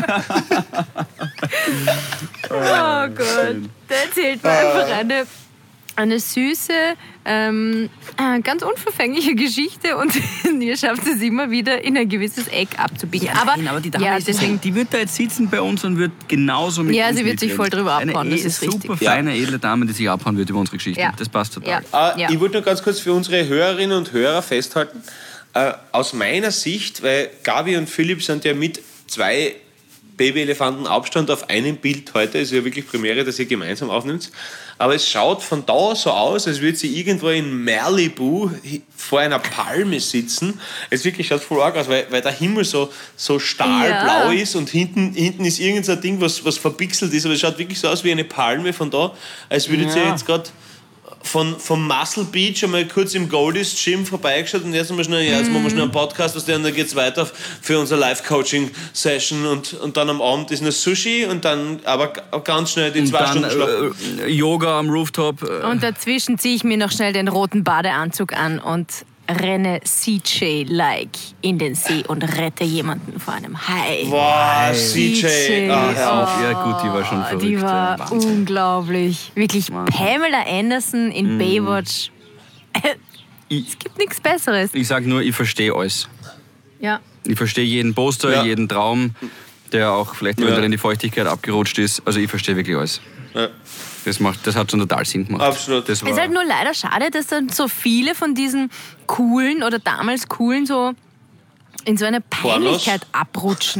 Speaker 3: Oh Gott. Da erzählt mir einfach eine, eine süße, ähm, äh, ganz unverfängliche Geschichte und ihr schafft es immer wieder in ein gewisses Eck abzubiegen. aber,
Speaker 2: Nein, aber die Dame
Speaker 3: ja,
Speaker 2: ist
Speaker 3: deswegen,
Speaker 2: die wird da jetzt sitzen bei uns und wird genauso mit
Speaker 3: Ja,
Speaker 2: uns
Speaker 3: sie wird sich
Speaker 2: mitreden.
Speaker 3: voll drüber
Speaker 2: Eine
Speaker 3: abhauen, das
Speaker 2: eh
Speaker 3: ist richtig.
Speaker 2: super feine, edle Dame, die sich abhauen wird über unsere Geschichte.
Speaker 3: Ja.
Speaker 2: Das passt total.
Speaker 3: ja,
Speaker 4: Äh,
Speaker 3: ja.
Speaker 4: Ich wollte nur ganz kurz für unsere Hörerinnen und Hörer festhalten, äh, aus meiner Sicht, weil Gabi und Philipp sind ja mit zwei Babyelefanten Abstand auf einem Bild heute, ist ja wirklich Premiere, dass ihr gemeinsam aufnimmt, aber es schaut von da so aus, als würde sie irgendwo in Malibu vor einer Palme sitzen. Es wirklich schaut voll arg aus, weil, weil der Himmel so, so stahlblau
Speaker 3: Ja.
Speaker 4: ist und hinten, hinten ist irgend so ein Ding, was, was verpixelt ist, aber es schaut wirklich so aus wie eine Palme von da, als würde sie
Speaker 2: Ja.
Speaker 4: jetzt gerade von, vom Muscle Beach einmal kurz im Goldie's Gym vorbeigeschaut und jetzt, haben wir schnell, ja, jetzt machen wir schnell einen Podcast, was der, und dann geht es weiter für unsere Live-Coaching-Session und, und dann am Abend ist noch Sushi und dann aber g- ganz schnell die
Speaker 2: Und
Speaker 4: zwei
Speaker 2: dann
Speaker 4: Stunden Schlaf.
Speaker 2: äh, Yoga am Rooftop. Äh,
Speaker 3: Und dazwischen ziehe ich mir noch schnell den roten Badeanzug an und renne C J-like in den See und rette jemanden vor einem Hai.
Speaker 4: Wow, C J.
Speaker 3: C J.
Speaker 4: Ah, hör auf.
Speaker 2: ja gut, die war schon verrückt.
Speaker 3: Die war
Speaker 2: ja, Wahnsinn.
Speaker 3: unglaublich. Wirklich Pamela Anderson in
Speaker 2: Mhm.
Speaker 3: Baywatch.
Speaker 2: Ich,
Speaker 3: Es gibt nichts Besseres.
Speaker 2: ich sag nur, ich verstehe alles.
Speaker 3: Ja.
Speaker 2: Ich verstehe jeden Poster,
Speaker 4: Ja.
Speaker 2: jeden Traum, der auch vielleicht
Speaker 4: Ja.
Speaker 2: eventuell in die Feuchtigkeit abgerutscht ist. Also ich verstehe wirklich alles.
Speaker 4: Ja.
Speaker 2: Das, macht, das hat schon total Sinn gemacht.
Speaker 4: Absolut.
Speaker 2: Das war,
Speaker 3: Es ist halt nur leider schade, dass dann so viele von diesen coolen oder damals coolen so in so eine Peinlichkeit abrutschen.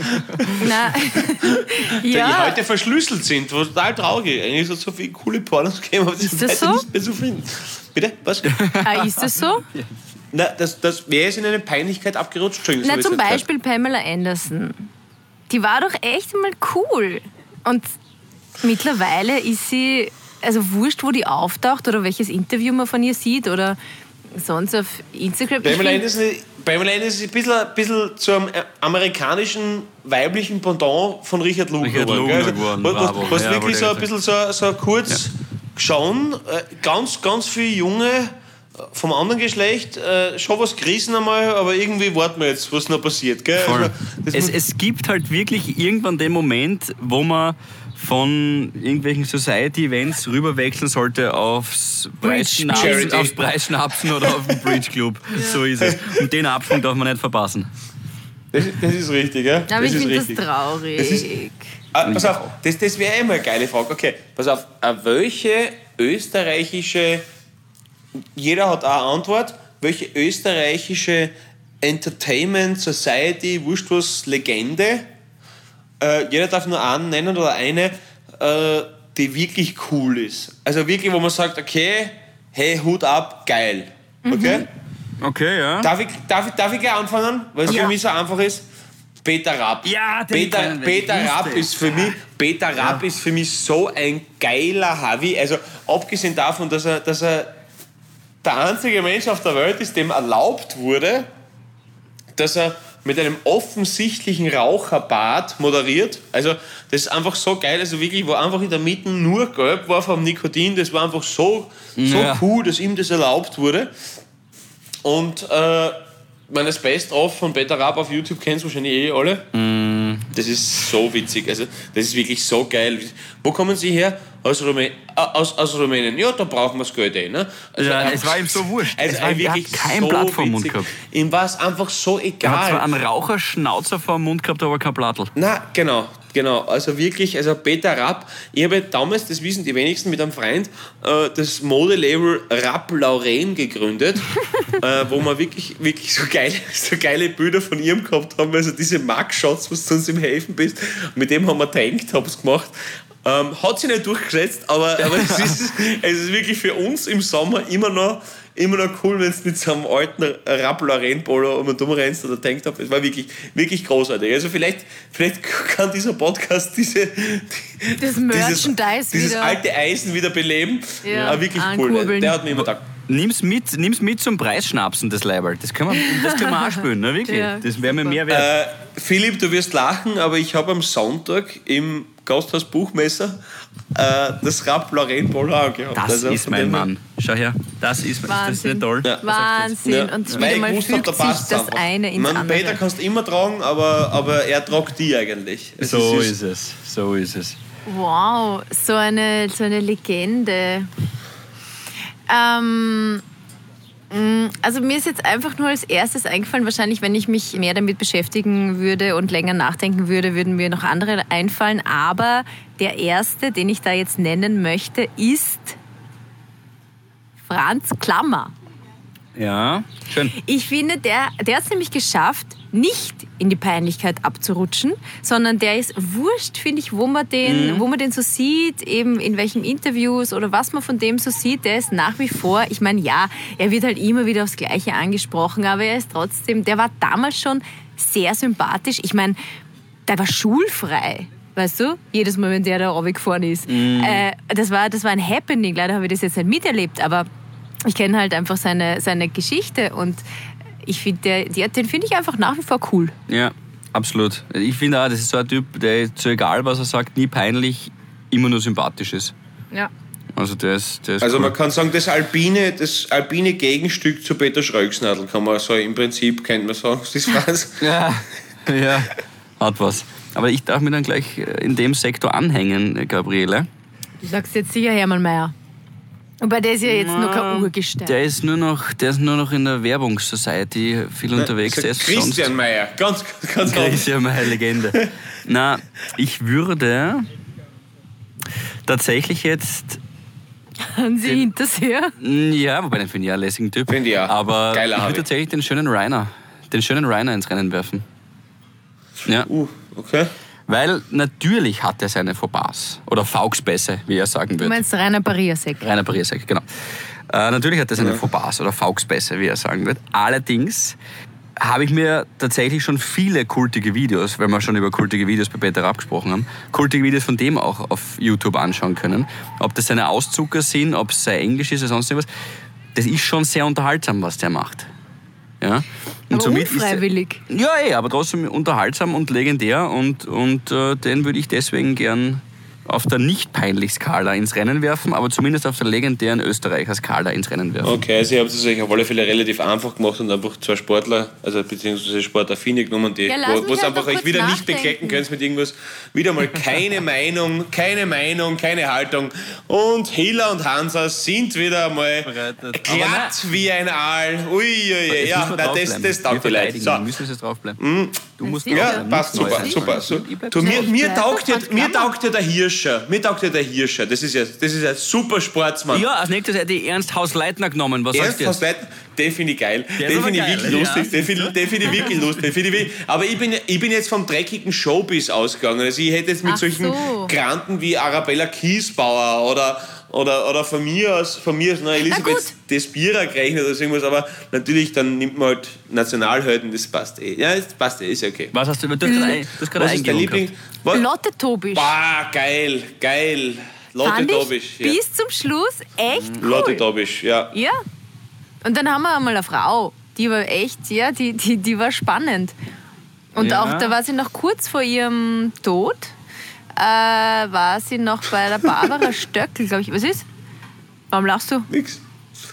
Speaker 3: Na,
Speaker 4: Die
Speaker 3: ja,
Speaker 4: heute verschlüsselt sind, was total traurig. Eigentlich hat es so viele coole Pornos gegeben, aber die
Speaker 3: Ist
Speaker 4: sind
Speaker 3: das
Speaker 4: heute
Speaker 3: so?
Speaker 4: nicht mehr zu finden. Bitte? Was?
Speaker 3: ah, ist das so?
Speaker 4: Na, das, das, wer ist in eine Peinlichkeit abgerutscht? Entschuldigung, das
Speaker 3: Na,
Speaker 4: hab ich
Speaker 3: zum
Speaker 4: jetzt nicht
Speaker 3: Beispiel Pamela Anderson. Die war doch echt mal cool. Und mittlerweile ist sie, also wurscht, wo die auftaucht oder welches Interview man von ihr sieht oder sonst auf Instagram. Ich
Speaker 4: Pamela
Speaker 3: find-
Speaker 4: Anderson, Pamela Anderson ist ein bisschen, ein bisschen zum äh, amerikanischen weiblichen Pendant von Richard Lugner
Speaker 2: Richard
Speaker 4: geworden.
Speaker 2: Lugner
Speaker 4: gell?
Speaker 2: geworden,
Speaker 4: Was, was,
Speaker 2: bravo.
Speaker 4: was
Speaker 2: Ja,
Speaker 4: wirklich
Speaker 2: wollte
Speaker 4: so
Speaker 2: ich
Speaker 4: ein bisschen so, so kurz schon, äh, ganz, ganz viele Junge äh, vom anderen Geschlecht, äh, schon was gerissen einmal, aber irgendwie warten wir jetzt, was noch passiert. Gell?
Speaker 2: Voll.
Speaker 4: Also, das
Speaker 2: Es,
Speaker 4: muss-
Speaker 2: es gibt halt wirklich irgendwann den Moment, wo man von irgendwelchen Society-Events rüberwechseln sollte aufs Preisschnapsen,
Speaker 4: Charity.
Speaker 2: aufs Preisschnapsen oder auf den Bridge Club. So ist es. Und den Abschwung darf man nicht verpassen.
Speaker 4: das, das ist richtig, ja?
Speaker 3: Aber ich
Speaker 4: ist
Speaker 3: finde das
Speaker 4: richtig.
Speaker 3: traurig.
Speaker 4: Das ist- Ah, pass auf, das, das wäre immer eine geile Frage. Okay, pass auf, äh, welche österreichische, jeder hat auch eine Antwort, welche österreichische Entertainment, Society, wurscht was, Legende, äh, jeder darf nur einen nennen oder eine, äh, die wirklich cool ist. Also wirklich, wo man sagt, okay, hey, Hut ab, geil. Okay?
Speaker 2: Okay, ja.
Speaker 4: Darf, ich, darf, ich, darf ich gleich anfangen, weil es
Speaker 3: Ja.
Speaker 4: für mich so einfach ist? Peter Rapp.
Speaker 2: Ja, den
Speaker 4: Peter,
Speaker 2: kennen wir.
Speaker 4: Peter
Speaker 2: Ich
Speaker 4: Rapp
Speaker 2: wusste
Speaker 4: ist für mich, Peter Rapp ist für mich so ein geiler Havi. Also abgesehen davon, dass er, dass er der einzige Mensch auf der Welt ist, dem erlaubt wurde, dass er mit einem offensichtlichen Raucherbart moderiert. Also das ist einfach so geil. Also wirklich, wo einfach in der Mitte nur gelb war vom Nikotin. Das war einfach so, so
Speaker 2: Ja.
Speaker 4: cool, dass ihm das erlaubt wurde. Und äh, mein das Best-of von Peter Rapp auf YouTube kennst du wahrscheinlich eh alle.
Speaker 2: Das
Speaker 4: Das ist so witzig. Also, das ist wirklich so geil. Wo kommen Sie her? Aus, Rumä aus, aus Rumänien. Ja, da brauchen wir das Geld eh. Ne? Also
Speaker 2: ja, es war ihm so wurscht.
Speaker 4: Also
Speaker 2: es war,
Speaker 4: wirklich
Speaker 2: er hat kein
Speaker 4: so
Speaker 2: Blatt vor dem Mund
Speaker 4: witzig.
Speaker 2: gehabt.
Speaker 4: Ihm war es einfach so
Speaker 2: Er hat
Speaker 4: egal.
Speaker 2: zwar einen Raucherschnauzer vor dem Mund gehabt, aber kein Blattl.
Speaker 4: Na, genau, genau. Also wirklich, also Peter Rapp, ich habe damals, das wissen die wenigsten, mit einem Freund äh, das Modelabel Rapp Lauren gegründet, äh, wo wir wirklich, wirklich so geile, so geile Bilder von ihm gehabt haben, also diese Mugshots, was du uns im Helfen bist, mit dem haben wir Tanktops gemacht. Ähm, hat sich nicht durchgesetzt, aber, aber es, ist, es ist wirklich für uns im Sommer immer noch, immer noch cool, wenn du mit so einem alten Rapp Lauren Polo um und um rennst oder Tanktop. Es war wirklich, wirklich großartig. Also vielleicht, vielleicht kann dieser Podcast diese,
Speaker 3: Das Merchandise
Speaker 4: dieses, dieses
Speaker 3: wieder.
Speaker 4: alte Eisen wieder beleben.
Speaker 3: Ja,
Speaker 4: Aber wirklich cool.
Speaker 3: ankurbeln.
Speaker 4: Der hat mir immer gedacht.
Speaker 2: Nimm's mit, nimm's mit zum Preisschnapsen, das Leiberl. Das können wir, das können wir auch spielen, ne? Wirklich.
Speaker 3: Ja,
Speaker 2: Das wäre mir
Speaker 3: super.
Speaker 2: mehr wert.
Speaker 4: Äh, Philipp, du wirst lachen, aber ich habe am Sonntag im Gasthaus Buchmesser äh, das Rapp Lauren Polo angehabt.
Speaker 2: Das
Speaker 4: Also
Speaker 2: ist
Speaker 4: von
Speaker 2: mein
Speaker 4: dem her-
Speaker 2: Mann. Schau her. Das ist, ist das
Speaker 3: Wahnsinn.
Speaker 2: nicht toll?
Speaker 4: Ja.
Speaker 3: Wahnsinn.
Speaker 4: Ja.
Speaker 3: Und
Speaker 4: Weil
Speaker 3: wieder
Speaker 4: ich
Speaker 3: mal
Speaker 4: gewusst hab,
Speaker 3: fügt
Speaker 4: da
Speaker 3: sich
Speaker 4: passt's
Speaker 3: das
Speaker 4: einfach.
Speaker 3: eine
Speaker 4: Ich
Speaker 3: ins
Speaker 4: meine,
Speaker 3: andere.
Speaker 4: Peter kannst du immer tragen, aber, aber er tragt die eigentlich. Es
Speaker 2: So
Speaker 4: ist-
Speaker 2: ist es. So ist es.
Speaker 3: Wow, so eine, so eine Legende. Ähm, mh, also mir ist jetzt einfach nur als erstes eingefallen, wahrscheinlich wenn ich mich mehr damit beschäftigen würde und länger nachdenken würde, würden mir noch andere einfallen. Aber der erste, den ich da jetzt nennen möchte, ist Franz Klammer.
Speaker 2: Ja, schön.
Speaker 3: Ich finde, der, der hat es nämlich geschafft, nicht in die Peinlichkeit abzurutschen, sondern der ist wurscht, finde ich, wo man, den, wo man den so sieht, eben in welchen Interviews oder was man von dem so sieht. Der ist nach wie vor, ich meine, ja, er wird halt immer wieder aufs Gleiche angesprochen, aber er ist trotzdem, der war damals schon sehr sympathisch. Ich meine, der war schulfrei. Weißt du? Jedes Mal, wenn der da runtergefahren ist. Äh, das, war, das war ein Happening. Leider habe ich das jetzt nicht miterlebt, aber ich kenne halt einfach seine, seine Geschichte und ich finde, der, der, den finde ich einfach nach wie vor cool.
Speaker 2: Ja, absolut. Ich finde auch, das ist so ein Typ, der ist so egal, was er sagt, nie peinlich, immer nur sympathisch ist.
Speaker 3: Ja.
Speaker 2: Also der ist, der ist
Speaker 4: Also
Speaker 2: cool.
Speaker 4: man kann sagen, das alpine, das alpine Gegenstück zu Peter Schröcksnadel, kann man so im Prinzip, kennt man sagen, das ist Franz.
Speaker 2: Ja, ja, hat was. Aber ich darf mir dann gleich in dem Sektor anhängen, Gabriele.
Speaker 3: Du sagst jetzt sicher Hermann Mayer. Wobei der ist ja jetzt nur kein Urgestein.
Speaker 2: Der ist nur noch, der ist nur noch in der Werbungssociety viel unterwegs. Der ist
Speaker 4: Christian
Speaker 2: sonst
Speaker 4: Meyer, ganz, ganz anders.
Speaker 2: Christian Meyer, Legende. Na, ich würde tatsächlich jetzt,
Speaker 3: Haben Sie Hinterseher?
Speaker 2: ja, wobei den finde ich ja einen lässigen Typ.
Speaker 4: Finde ich auch.
Speaker 2: Aber
Speaker 4: Geiler
Speaker 2: ich
Speaker 4: Harry.
Speaker 2: würde tatsächlich den schönen Rainer, den schönen Rainer ins Rennen werfen. Ja.
Speaker 4: Uh, okay.
Speaker 2: Weil natürlich hat er seine Fauxpas. Oder Fauxpässe, wie er sagen
Speaker 3: Du
Speaker 2: würde.
Speaker 3: meinst Rainer Pariasek?
Speaker 2: Rainer Pariasek, genau. Äh, natürlich hat er seine Fauxpas oder Fauxpässe, wie er sagen wird. Allerdings habe ich mir tatsächlich schon viele kultige Videos, weil wir schon über kultige Videos bei Peter Rapp gesprochen haben, kultige Videos von dem auch auf YouTube anschauen können. Ob das seine Auszucker sind, ob es sein Englisch ist oder sonst irgendwas. Das ist schon sehr unterhaltsam, was der macht. Ja? Und
Speaker 3: Aber
Speaker 2: somit ist er-
Speaker 3: unfreiwillig.
Speaker 2: ja, eh, aber trotzdem unterhaltsam und legendär und, und äh, den würde ich deswegen gern auf der Nicht-Peinlich-Skala ins Rennen werfen, aber zumindest auf der legendären Österreicher-Skala ins Rennen werfen.
Speaker 4: Okay, also ihr habt es euch auf alle Fälle relativ einfach gemacht und einfach zwei Sportler, also beziehungsweise Sportaffine genommen, die,
Speaker 3: Ja, lass
Speaker 4: wo
Speaker 3: mich
Speaker 4: wo es
Speaker 3: halt
Speaker 4: einfach
Speaker 3: noch
Speaker 4: euch
Speaker 3: kurz
Speaker 4: wieder nicht
Speaker 3: nachdenken.
Speaker 4: beklecken könnt mit irgendwas. Wieder mal keine Meinung, keine Meinung, keine Haltung. Und Hiller und Hansa sind wieder mal
Speaker 2: Bereitet.
Speaker 4: glatt wie ein Aal. Ui, ui, ui.
Speaker 2: Jetzt
Speaker 4: Ja,
Speaker 2: müssen wir
Speaker 4: nein, das,
Speaker 2: draufbleiben.
Speaker 4: das taugt die
Speaker 2: Wir
Speaker 4: Leute.
Speaker 2: verteidigen,
Speaker 4: So.
Speaker 2: wir müssen jetzt draufbleiben. Du musst
Speaker 3: sicher.
Speaker 4: Ja,
Speaker 2: draufbleiben,
Speaker 4: passt
Speaker 2: nicht neu
Speaker 4: super,
Speaker 2: sein.
Speaker 4: super. So,
Speaker 2: Ich bleib
Speaker 4: du, mir, mir,
Speaker 3: bleib
Speaker 4: taugt ja,
Speaker 3: doch
Speaker 4: mir
Speaker 3: ganz
Speaker 4: taugt ja der Hirscher. Mir taugt ja der Hirscher. Das ist ja, das ist ja super Sportsmann.
Speaker 2: Ja, als nächstes hätte ich Ernst Haus-Leitner genommen. Was
Speaker 4: Ernst
Speaker 2: sagst du
Speaker 4: hast
Speaker 2: jetzt?
Speaker 4: Leute, den finde ich geil.
Speaker 2: Der ist
Speaker 4: Den
Speaker 2: aber
Speaker 4: finde ich
Speaker 2: geil,
Speaker 4: wirklich
Speaker 2: ja.
Speaker 4: lustig. Den finde den find ich wirklich lustig. Den find ich wirklich- Aber ich bin, ich bin jetzt vom dreckigen Showbiz ausgegangen. Also ich hätte jetzt mit
Speaker 3: Ach
Speaker 4: solchen
Speaker 3: so.
Speaker 4: Granten wie Arabella Kiesbauer oder, oder, oder von mir aus, von mir aus noch Elisabeth
Speaker 3: gut.
Speaker 4: Despira gerechnet oder so irgendwas. Aber natürlich, dann nimmt man halt Nationalhelden, das passt eh. Ja, das passt eh, ist ja okay.
Speaker 2: Was hast du? Du hast gerade ein- du hast gerade
Speaker 4: Was ist dein
Speaker 2: Eingebung
Speaker 4: Liebling?
Speaker 2: gehabt.
Speaker 4: Was?
Speaker 3: Lotte Tobisch.
Speaker 4: Bah, geil, geil. Lotte
Speaker 3: Fand ich
Speaker 4: Dobisch. Ja.
Speaker 3: bis zum Schluss echt cool.
Speaker 4: Lotte Dobisch, ja.
Speaker 3: Ja. Und dann haben wir einmal eine Frau, die war echt, ja, die, die, die war spannend. Und
Speaker 2: Ja.
Speaker 3: auch, da war sie noch kurz vor ihrem Tod, äh, war sie noch bei der Barbara Stöckl, glaube ich. Was ist? Warum lachst du?
Speaker 4: Nix.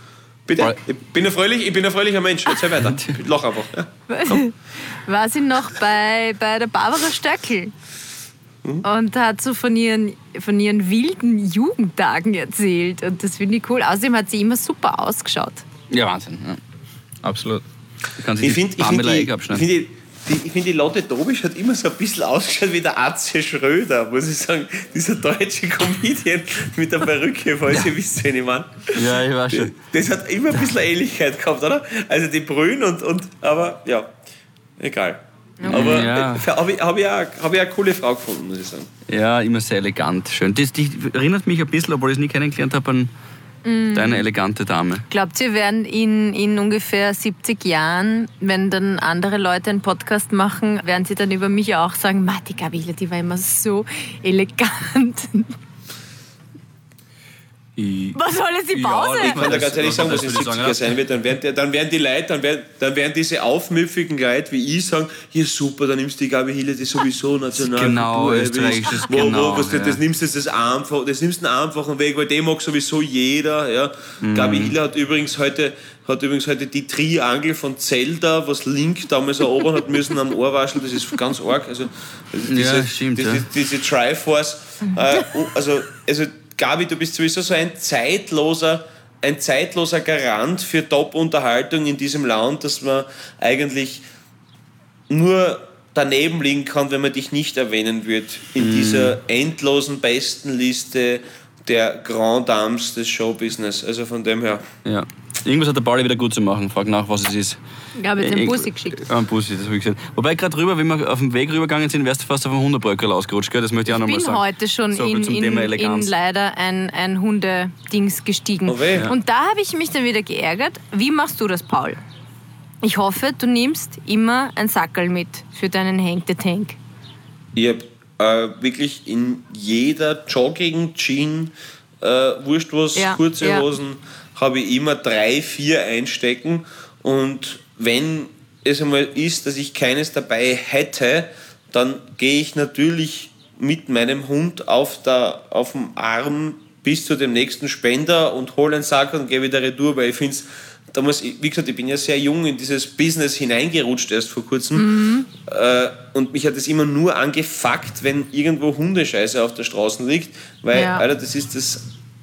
Speaker 4: Bitte? Ich bin ein, fröhlich, ich bin ein fröhlicher Mensch. Erzähl weiter. Lach einfach. Ja.
Speaker 3: War sie noch bei, bei der Barbara Stöckl hm? und hat so von ihren, von ihren wilden Jugendtagen erzählt. Und das finde ich cool. Außerdem hat sie immer super ausgeschaut.
Speaker 2: Ja, Wahnsinn. Ja. Absolut.
Speaker 4: Ich finde, ich finde, die, ich finde, die, ich finde, die Lotte Dobisch hat immer so ein bisschen ausgeschaut wie der Atze Schröder, muss ich sagen. Dieser deutsche Comedian mit der Perücke, falls ja. ihr wisst, wen ich meine.
Speaker 2: Ja, ich weiß schon.
Speaker 4: Das hat immer ein bisschen Ähnlichkeit gehabt, oder? Also die Brühen und, und aber ja, egal. Aber ja. habe ich, hab ich, auch, hab ich auch eine coole Frau gefunden, muss ich sagen.
Speaker 2: Ja, immer sehr elegant, schön. Das, die erinnert mich ein bisschen, obwohl ich es nie kennengelernt habe, an deine elegante Dame.
Speaker 3: Glaubt ihr, werden in, in ungefähr siebzig Jahren, wenn dann andere Leute einen Podcast machen, werden sie dann über mich auch sagen, Matti Gabriele, die war immer so elegant. Ich, was soll jetzt die Pause?
Speaker 4: Ja, ich kann da ganz ehrlich sagen, was in siebziger sein wird. Dann werden, dann werden die Leute, dann werden, dann werden diese aufmüpfigen Leute wie ich sagen, hier super, dann nimmst du die Gabriele, die sowieso national.
Speaker 2: Genau, österreichisches,
Speaker 4: wo,
Speaker 2: genau.
Speaker 4: Wo, was, ja. Das nimmst du das einfach, das nimmst du einen einfachen Weg, weil den mag sowieso jeder. Ja. Mhm. Gabriele hat übrigens heute hat übrigens heute die Triangel von Zelda, was Link damals erobern hat müssen am Ohrwaschel, das ist ganz arg. Also, also diese,
Speaker 2: ja, stimmt,
Speaker 4: diese,
Speaker 2: ja.
Speaker 4: diese Triforce, äh, also, also Gabi, du bist sowieso so ein zeitloser, ein zeitloser Garant für Top-Unterhaltung in diesem Land, dass man eigentlich nur daneben liegen kann, wenn man dich nicht erwähnen wird in mm. dieser endlosen Bestenliste der Grand Dames des Showbusiness. Also von dem her.
Speaker 2: Ja. Irgendwas hat der Pauli wieder gut zu machen. Frag nach, was es ist.
Speaker 3: Ich habe jetzt einen Bussi geschickt.
Speaker 2: Ein Bussi, das habe ich gesehen. Wobei gerade drüber, wenn wir auf dem Weg rübergegangen sind, wärst du fast auf einen Hundebröckel ausgerutscht. Gell? Das möchte ich auch nochmal sagen.
Speaker 3: Ich bin heute schon
Speaker 2: so,
Speaker 3: in, in, in leider ein, ein Hundedings gestiegen.
Speaker 4: Oh weh.
Speaker 3: Und da habe ich mich dann wieder geärgert. Wie machst du das, Paul? Ich hoffe, du nimmst immer ein Sackerl mit für deinen Hank the Tank.
Speaker 4: Ich habe äh, wirklich in jeder Jogging, Jean, äh, wurscht was, ja, kurze ja. Hosen, habe ich immer drei, vier einstecken. Und wenn es einmal ist, dass ich keines dabei hätte, dann gehe ich natürlich mit meinem Hund auf, der, auf dem Arm bis zu dem nächsten Spender und hole einen Sack und gehe wieder retour, weil ich finde es damals, wie gesagt, ich bin ja sehr jung in dieses Business hineingerutscht erst vor kurzem. Mhm. Äh, und mich hat es immer nur angefuckt, wenn irgendwo Hundescheiße auf der Straße liegt, weil, ja. Alter, das ist das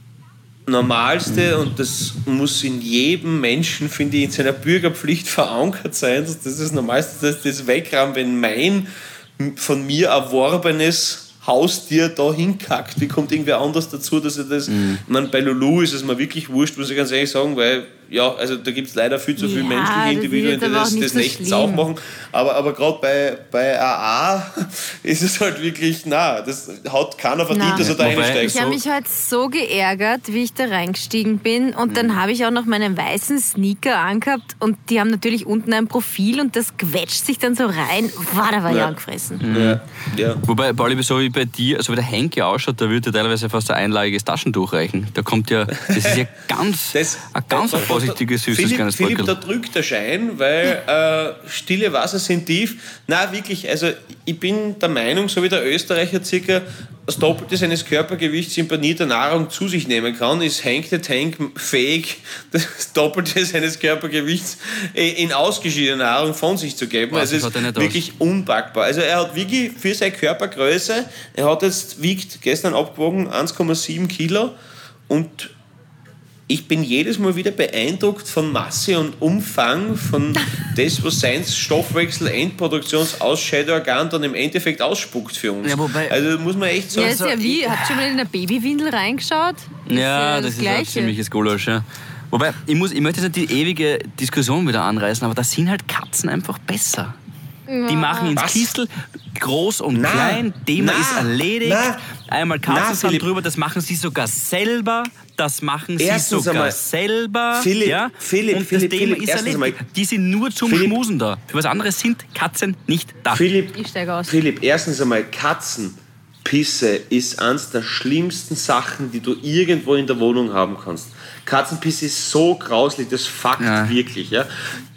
Speaker 4: Normalste und das muss in jedem Menschen, finde ich, in seiner Bürgerpflicht verankert sein. Das ist das Normalste, dass das wegräumt, wenn mein von mir erworbenes Haustier da hinkackt. Wie kommt irgendwer anders dazu, dass er das... Mhm. Ich meine, bei Lulu ist es mir wirklich wurscht, muss ich ganz ehrlich sagen, weil ja, also da gibt es leider viel zu viele ja, menschliche Individuen, die das, das so nächtens auch machen. Aber, aber gerade bei, bei A A ist es halt wirklich, na, das hat keiner verdient, na. dass er da reinsteigt.
Speaker 3: Ich habe mich halt so geärgert, wie ich da reingestiegen bin und mhm. dann habe ich auch noch meinen weißen Sneaker angehabt und die haben natürlich unten ein Profil und das quetscht sich dann so rein. Wow, da war ich
Speaker 4: ja.
Speaker 3: angefressen.
Speaker 2: Mhm. Ja. Ja. Wobei, Pauli, so wie bei dir, also wie der Henk ja ausschaut, da würde teilweise fast ein einlagiges Taschentuch reichen. Da kommt ja, das ist ja ganz, das, ein ganz das, vorsichtiges, süßes
Speaker 4: Philipp,
Speaker 2: kleines
Speaker 4: Philipp,
Speaker 2: Bröckel.
Speaker 4: da drückt der Schein, weil äh, stille Wasser sind tief. Nein, wirklich, also ich bin der Meinung, so wie der Österreicher circa das Doppelte seines Körpergewichts in panierter Nahrung zu sich nehmen kann, ist Hank the Tank fähig, das Doppelte seines Körpergewichts in ausgeschiedene Nahrung von sich zu geben.
Speaker 2: Was,
Speaker 4: also es ist wirklich aus. unpackbar. Also er hat wirklich für seine Körpergröße, er hat jetzt, wiegt gestern abgewogen eins Komma sieben Kilo und ich bin jedes Mal wieder beeindruckt von Masse und Umfang, von das, was sein Stoffwechsel, Endproduktionsausscheideorgan dann im Endeffekt ausspuckt für uns.
Speaker 2: Ja, wobei,
Speaker 4: also muss man echt sagen.
Speaker 3: Ja, ist ja wie, habt ihr schon mal in eine Babywindel reingeschaut?
Speaker 2: Ja, ja das, das ist ein ziemliches Gulasch, ja. Wobei, ich, muss, ich möchte jetzt nicht die ewige Diskussion wieder anreißen, aber da sind halt Katzen einfach besser. Ja. Die machen ins Kistel, groß und na, klein, Thema na, ist erledigt. Na, Einmal Katzensand drüber, das machen sie sogar selber. Das machen sie Erstens sogar einmal, selber.
Speaker 4: Philipp,
Speaker 2: ja?
Speaker 4: Philipp,
Speaker 2: und das
Speaker 4: Philipp,
Speaker 2: Thema
Speaker 4: Philipp,
Speaker 2: ist erledigt. Einmal, die sind nur zum Philipp, Schmusen da. Für was anderes sind Katzen nicht da.
Speaker 4: Philipp,
Speaker 3: ich steige aus.
Speaker 4: Philipp, erstens einmal, Katzenpisse ist eines der schlimmsten Sachen, die du irgendwo in der Wohnung haben kannst. Katzenpisse ist so grauslich, das fuckt ja. wirklich. Ja?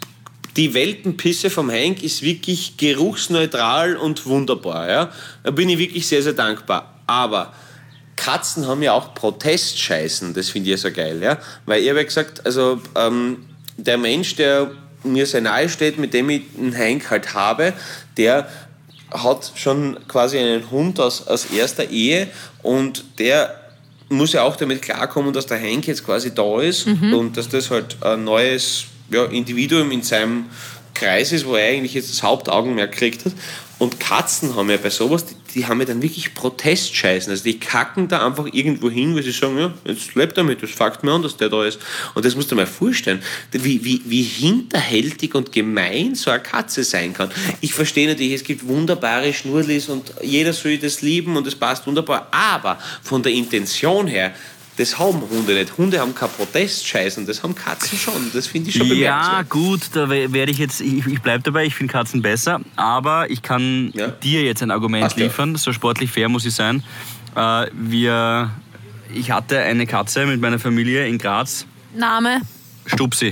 Speaker 4: Die Welpenpisse vom Hank ist wirklich geruchsneutral und wunderbar. Ja? Da bin ich wirklich sehr, sehr dankbar. Aber Katzen haben ja auch Protestscheißen, das finde ich ja so geil, ja. Weil ich habe ja gesagt, also ähm, der Mensch, der mir sehr nahe steht, mit dem ich einen Henk halt habe, der hat schon quasi einen Hund aus, aus erster Ehe und der muss ja auch damit klarkommen, dass der Henk jetzt quasi da ist mhm. und dass das halt ein neues ja, Individuum in seinem Kreis ist, wo er eigentlich jetzt das Hauptaugenmerk gekriegt hat. Und Katzen haben ja bei sowas, die, die haben ja dann wirklich Protestscheißen. Also die kacken da einfach irgendwo hin, weil sie sagen, ja, jetzt lebt er mit, das fuckt mir an, dass der da ist. Und das musst du dir mal vorstellen, wie, wie, wie hinterhältig und gemein so eine Katze sein kann. Ich verstehe natürlich, es gibt wunderbare Schnurrlis und jeder soll das lieben und das passt wunderbar. Aber von der Intention her, das haben Hunde nicht. Hunde haben kein Protestscheißen, das haben Katzen schon. Das finde ich schon bemerkenswert.
Speaker 2: Ja, gut, da werde ich jetzt, ich, ich bleibe dabei, ich finde Katzen besser, aber ich kann ja. dir jetzt ein Argument Passt liefern, ja. so sportlich fair muss ich sein. Äh, wir, ich hatte eine Katze mit meiner Familie in Graz.
Speaker 3: Name?
Speaker 2: Stupsi.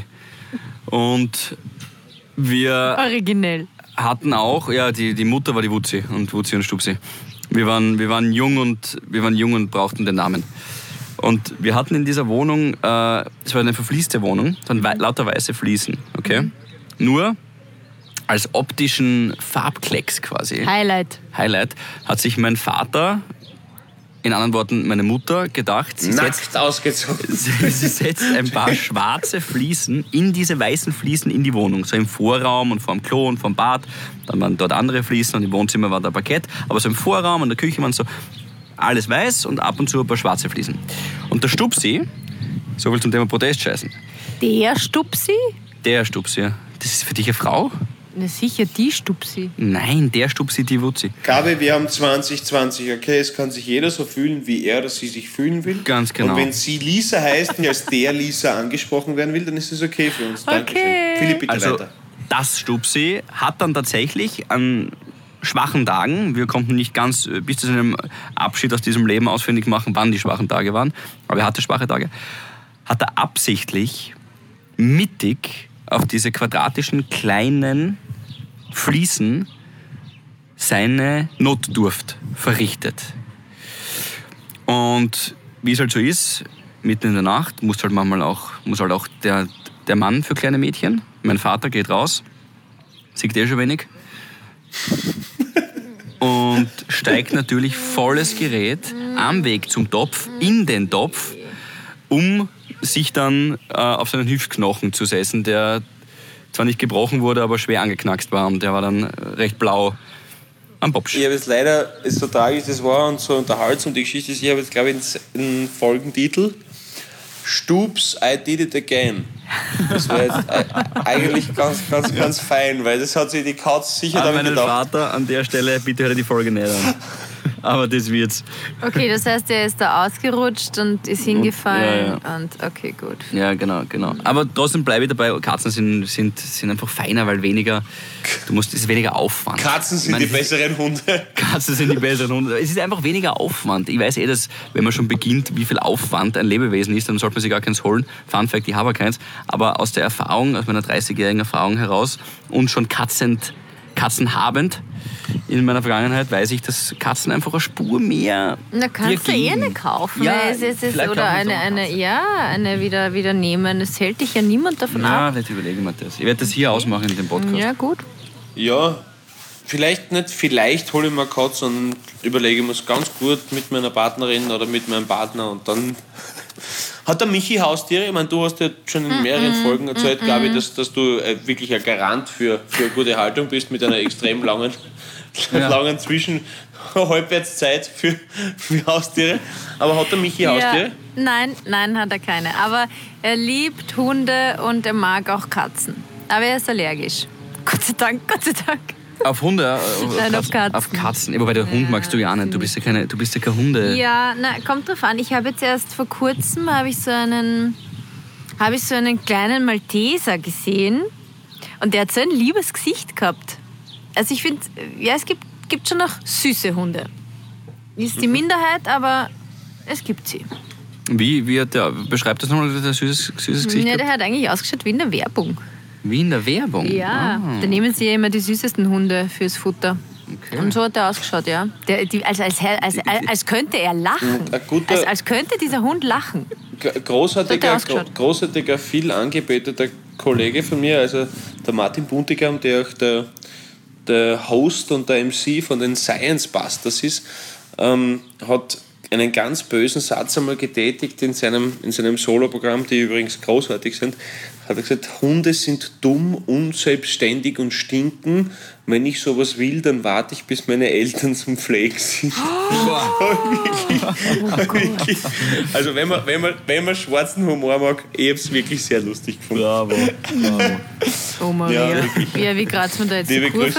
Speaker 2: Und wir
Speaker 3: Originell.
Speaker 2: hatten auch, ja, die, die Mutter war die Wutzi und Wutzi und Stupsi. Wir waren, wir waren jung und wir waren jung und brauchten den Namen. Und wir hatten in dieser Wohnung, äh, es war eine verfließte Wohnung, es waren wei- lauter weiße Fliesen, okay? Mhm. Nur als optischen Farbklecks quasi.
Speaker 3: Highlight.
Speaker 2: Highlight hat sich mein Vater, in anderen Worten meine Mutter, gedacht, sie
Speaker 4: Nackt
Speaker 2: setzt,
Speaker 4: ausgezogen.
Speaker 2: sie, sie setzt ein paar schwarze Fliesen in diese weißen Fliesen in die Wohnung. So im Vorraum und vor dem Klo und vor dem Bad. Dann waren dort andere Fliesen und im Wohnzimmer war der Parkett. Aber so im Vorraum und der Küche waren so alles weiß und ab und zu ein paar schwarze Fliesen. Und der Stupsi, so viel zum Thema Protestscheißen.
Speaker 3: Der Stupsi?
Speaker 2: Der Stupsi, das ist für dich eine Frau?
Speaker 3: Na sicher, die Stupsi.
Speaker 2: Nein, der Stupsi, die Wutzi.
Speaker 4: Gabi, wir haben zwanzig zwanzig, okay? Es kann sich jeder so fühlen, wie er oder sie sich fühlen will.
Speaker 2: Ganz genau.
Speaker 4: Und wenn sie Lisa heißt und als der Lisa angesprochen werden will, dann ist es okay für uns.
Speaker 3: Okay.
Speaker 4: Dankeschön. Philipp, bitte
Speaker 2: Also,
Speaker 4: weiter.
Speaker 2: das Stupsi hat dann tatsächlich an schwachen Tagen, wir konnten nicht ganz bis zu seinem Abschied aus diesem Leben ausfindig machen, wann die schwachen Tage waren, aber er hatte schwache Tage, hat er absichtlich mittig auf diese quadratischen kleinen Fliesen seine Notdurft verrichtet. Und wie es halt so ist, mitten in der Nacht muss halt manchmal auch, muss halt auch der, der Mann für kleine Mädchen, mein Vater geht raus, sieht eh schon wenig, und steigt natürlich volles Gerät am Weg zum Topf, in den Topf, um sich dann äh, auf seinen Hüftknochen zu setzen, der zwar nicht gebrochen wurde, aber schwer angeknackst war und der war dann recht blau am Popsch.
Speaker 4: Ich habe jetzt leider, es ist so tragisch, das war und so unterhaltsam die Geschichte ist, ich habe jetzt glaube ich einen Folgentitel Stups, I did it again. Das wäre jetzt eigentlich ganz, ganz, ganz fein, weil das hat sich die Katz sicher
Speaker 2: An
Speaker 4: damit
Speaker 2: meinen
Speaker 4: gedacht.
Speaker 2: Vater an der Stelle, bitte hört die Folge nicht an. Aber das wird's.
Speaker 3: Okay, das heißt, er ist da ausgerutscht und ist hingefallen.
Speaker 2: Und, ja, ja.
Speaker 3: Und okay, gut.
Speaker 2: Ja, genau, genau. Aber trotzdem bleibe ich dabei, Katzen sind, sind, sind einfach feiner, weil weniger, du musst, es ist weniger Aufwand.
Speaker 4: Katzen sind
Speaker 2: ich meine,
Speaker 4: die besseren Hunde.
Speaker 2: Katzen sind die besseren Hunde. Es ist einfach weniger Aufwand. Ich weiß eh, dass wenn man schon beginnt, wie viel Aufwand ein Lebewesen ist, dann sollte man sich gar keins holen. Fun Fact, ich habe keins. Aber aus der Erfahrung, aus meiner dreißigjährigen Erfahrung heraus und schon katzend, katzenhabend in meiner Vergangenheit, weiß ich, dass Katzen einfach eine Spur mehr.
Speaker 3: Na, kannst du eh eine kaufen.
Speaker 2: Ja,
Speaker 3: es ist, es
Speaker 2: vielleicht
Speaker 3: oder
Speaker 2: kaufen wir
Speaker 3: eine,
Speaker 2: so eine
Speaker 3: eine, ja, eine wieder, wieder nehmen. Es hält dich ja niemand davon
Speaker 2: Ja,
Speaker 3: ab.
Speaker 2: vielleicht überlege ich mir das. Ich werde das hier ausmachen in dem Podcast.
Speaker 3: Ja, gut.
Speaker 4: Ja, vielleicht nicht, vielleicht hole ich mir eine Katze und überlege mir es ganz gut mit meiner Partnerin oder mit meinem Partner und dann hat der Michi Haustiere? Ich meine, du hast ja schon in mehreren mm-mm, Folgen erzählt, mm-mm. glaube ich, dass, dass du äh, wirklich ein Garant für, für gute Haltung bist mit einer extrem langen, ja. langen Zwischen-Halbwertszeit für, für Haustiere. Aber hat der Michi
Speaker 3: Ja,
Speaker 4: Haustiere?
Speaker 3: nein, nein, hat er keine. Aber er liebt Hunde und er mag auch Katzen. Aber er ist allergisch. Gott sei Dank, Gott sei Dank.
Speaker 2: Auf Hunde? Äh, auf
Speaker 3: Nein, auf Katzen.
Speaker 2: Auf Katzen. Ja, wobei der Hund
Speaker 3: Ja,
Speaker 2: magst du ja nicht. Du bist ja, keine, du bist ja kein Hunde.
Speaker 3: Ja, na, kommt drauf an. Ich habe jetzt erst vor kurzem habe ich so einen, habe ich so einen kleinen Malteser gesehen und der hat so ein liebes Gesicht gehabt. Also ich finde, ja, es gibt, gibt schon noch süße Hunde. Ist die Minderheit, aber es gibt sie.
Speaker 2: Wie, wie hat der, beschreibt das nochmal, das süßes, süßes Gesicht?
Speaker 3: Ja,
Speaker 2: gehabt?
Speaker 3: der hat eigentlich ausgeschaut wie in der Werbung.
Speaker 2: Wie in der Werbung?
Speaker 3: Ja,
Speaker 2: Ah.
Speaker 3: da nehmen sie ja immer die süßesten Hunde fürs Futter.
Speaker 2: Okay.
Speaker 3: Und so hat er ausgeschaut, ja. Der, die, also als, als, als, als könnte er lachen.
Speaker 4: Ein guter-
Speaker 3: Als, als könnte dieser Hund lachen.
Speaker 4: G-
Speaker 3: So hat
Speaker 4: Großartiger,
Speaker 3: der
Speaker 4: gro
Speaker 3: ausgeschaut.
Speaker 4: großartiger, viel angebeteter Kollege von mir, also der Martin Buntigam, der auch der, der Host und der M C von den Science Busters ist, ähm, hat einen ganz bösen Satz einmal getätigt in seinem, in seinem Soloprogramm, die übrigens großartig sind. Hat er gesagt, Hunde sind dumm, unselbstständig und stinken. Wenn ich sowas will, dann warte ich, bis meine Eltern zum Pflegen sind. Wirklich. Also wenn man, wenn, man, wenn man schwarzen Humor mag, ich habe es wirklich sehr lustig gefunden.
Speaker 2: Bravo. Bravo.
Speaker 3: Oh Maria.
Speaker 4: Ja,
Speaker 3: Ja, wie kratzt man da jetzt die
Speaker 4: Liebe
Speaker 3: Kurve?
Speaker 4: Grüße.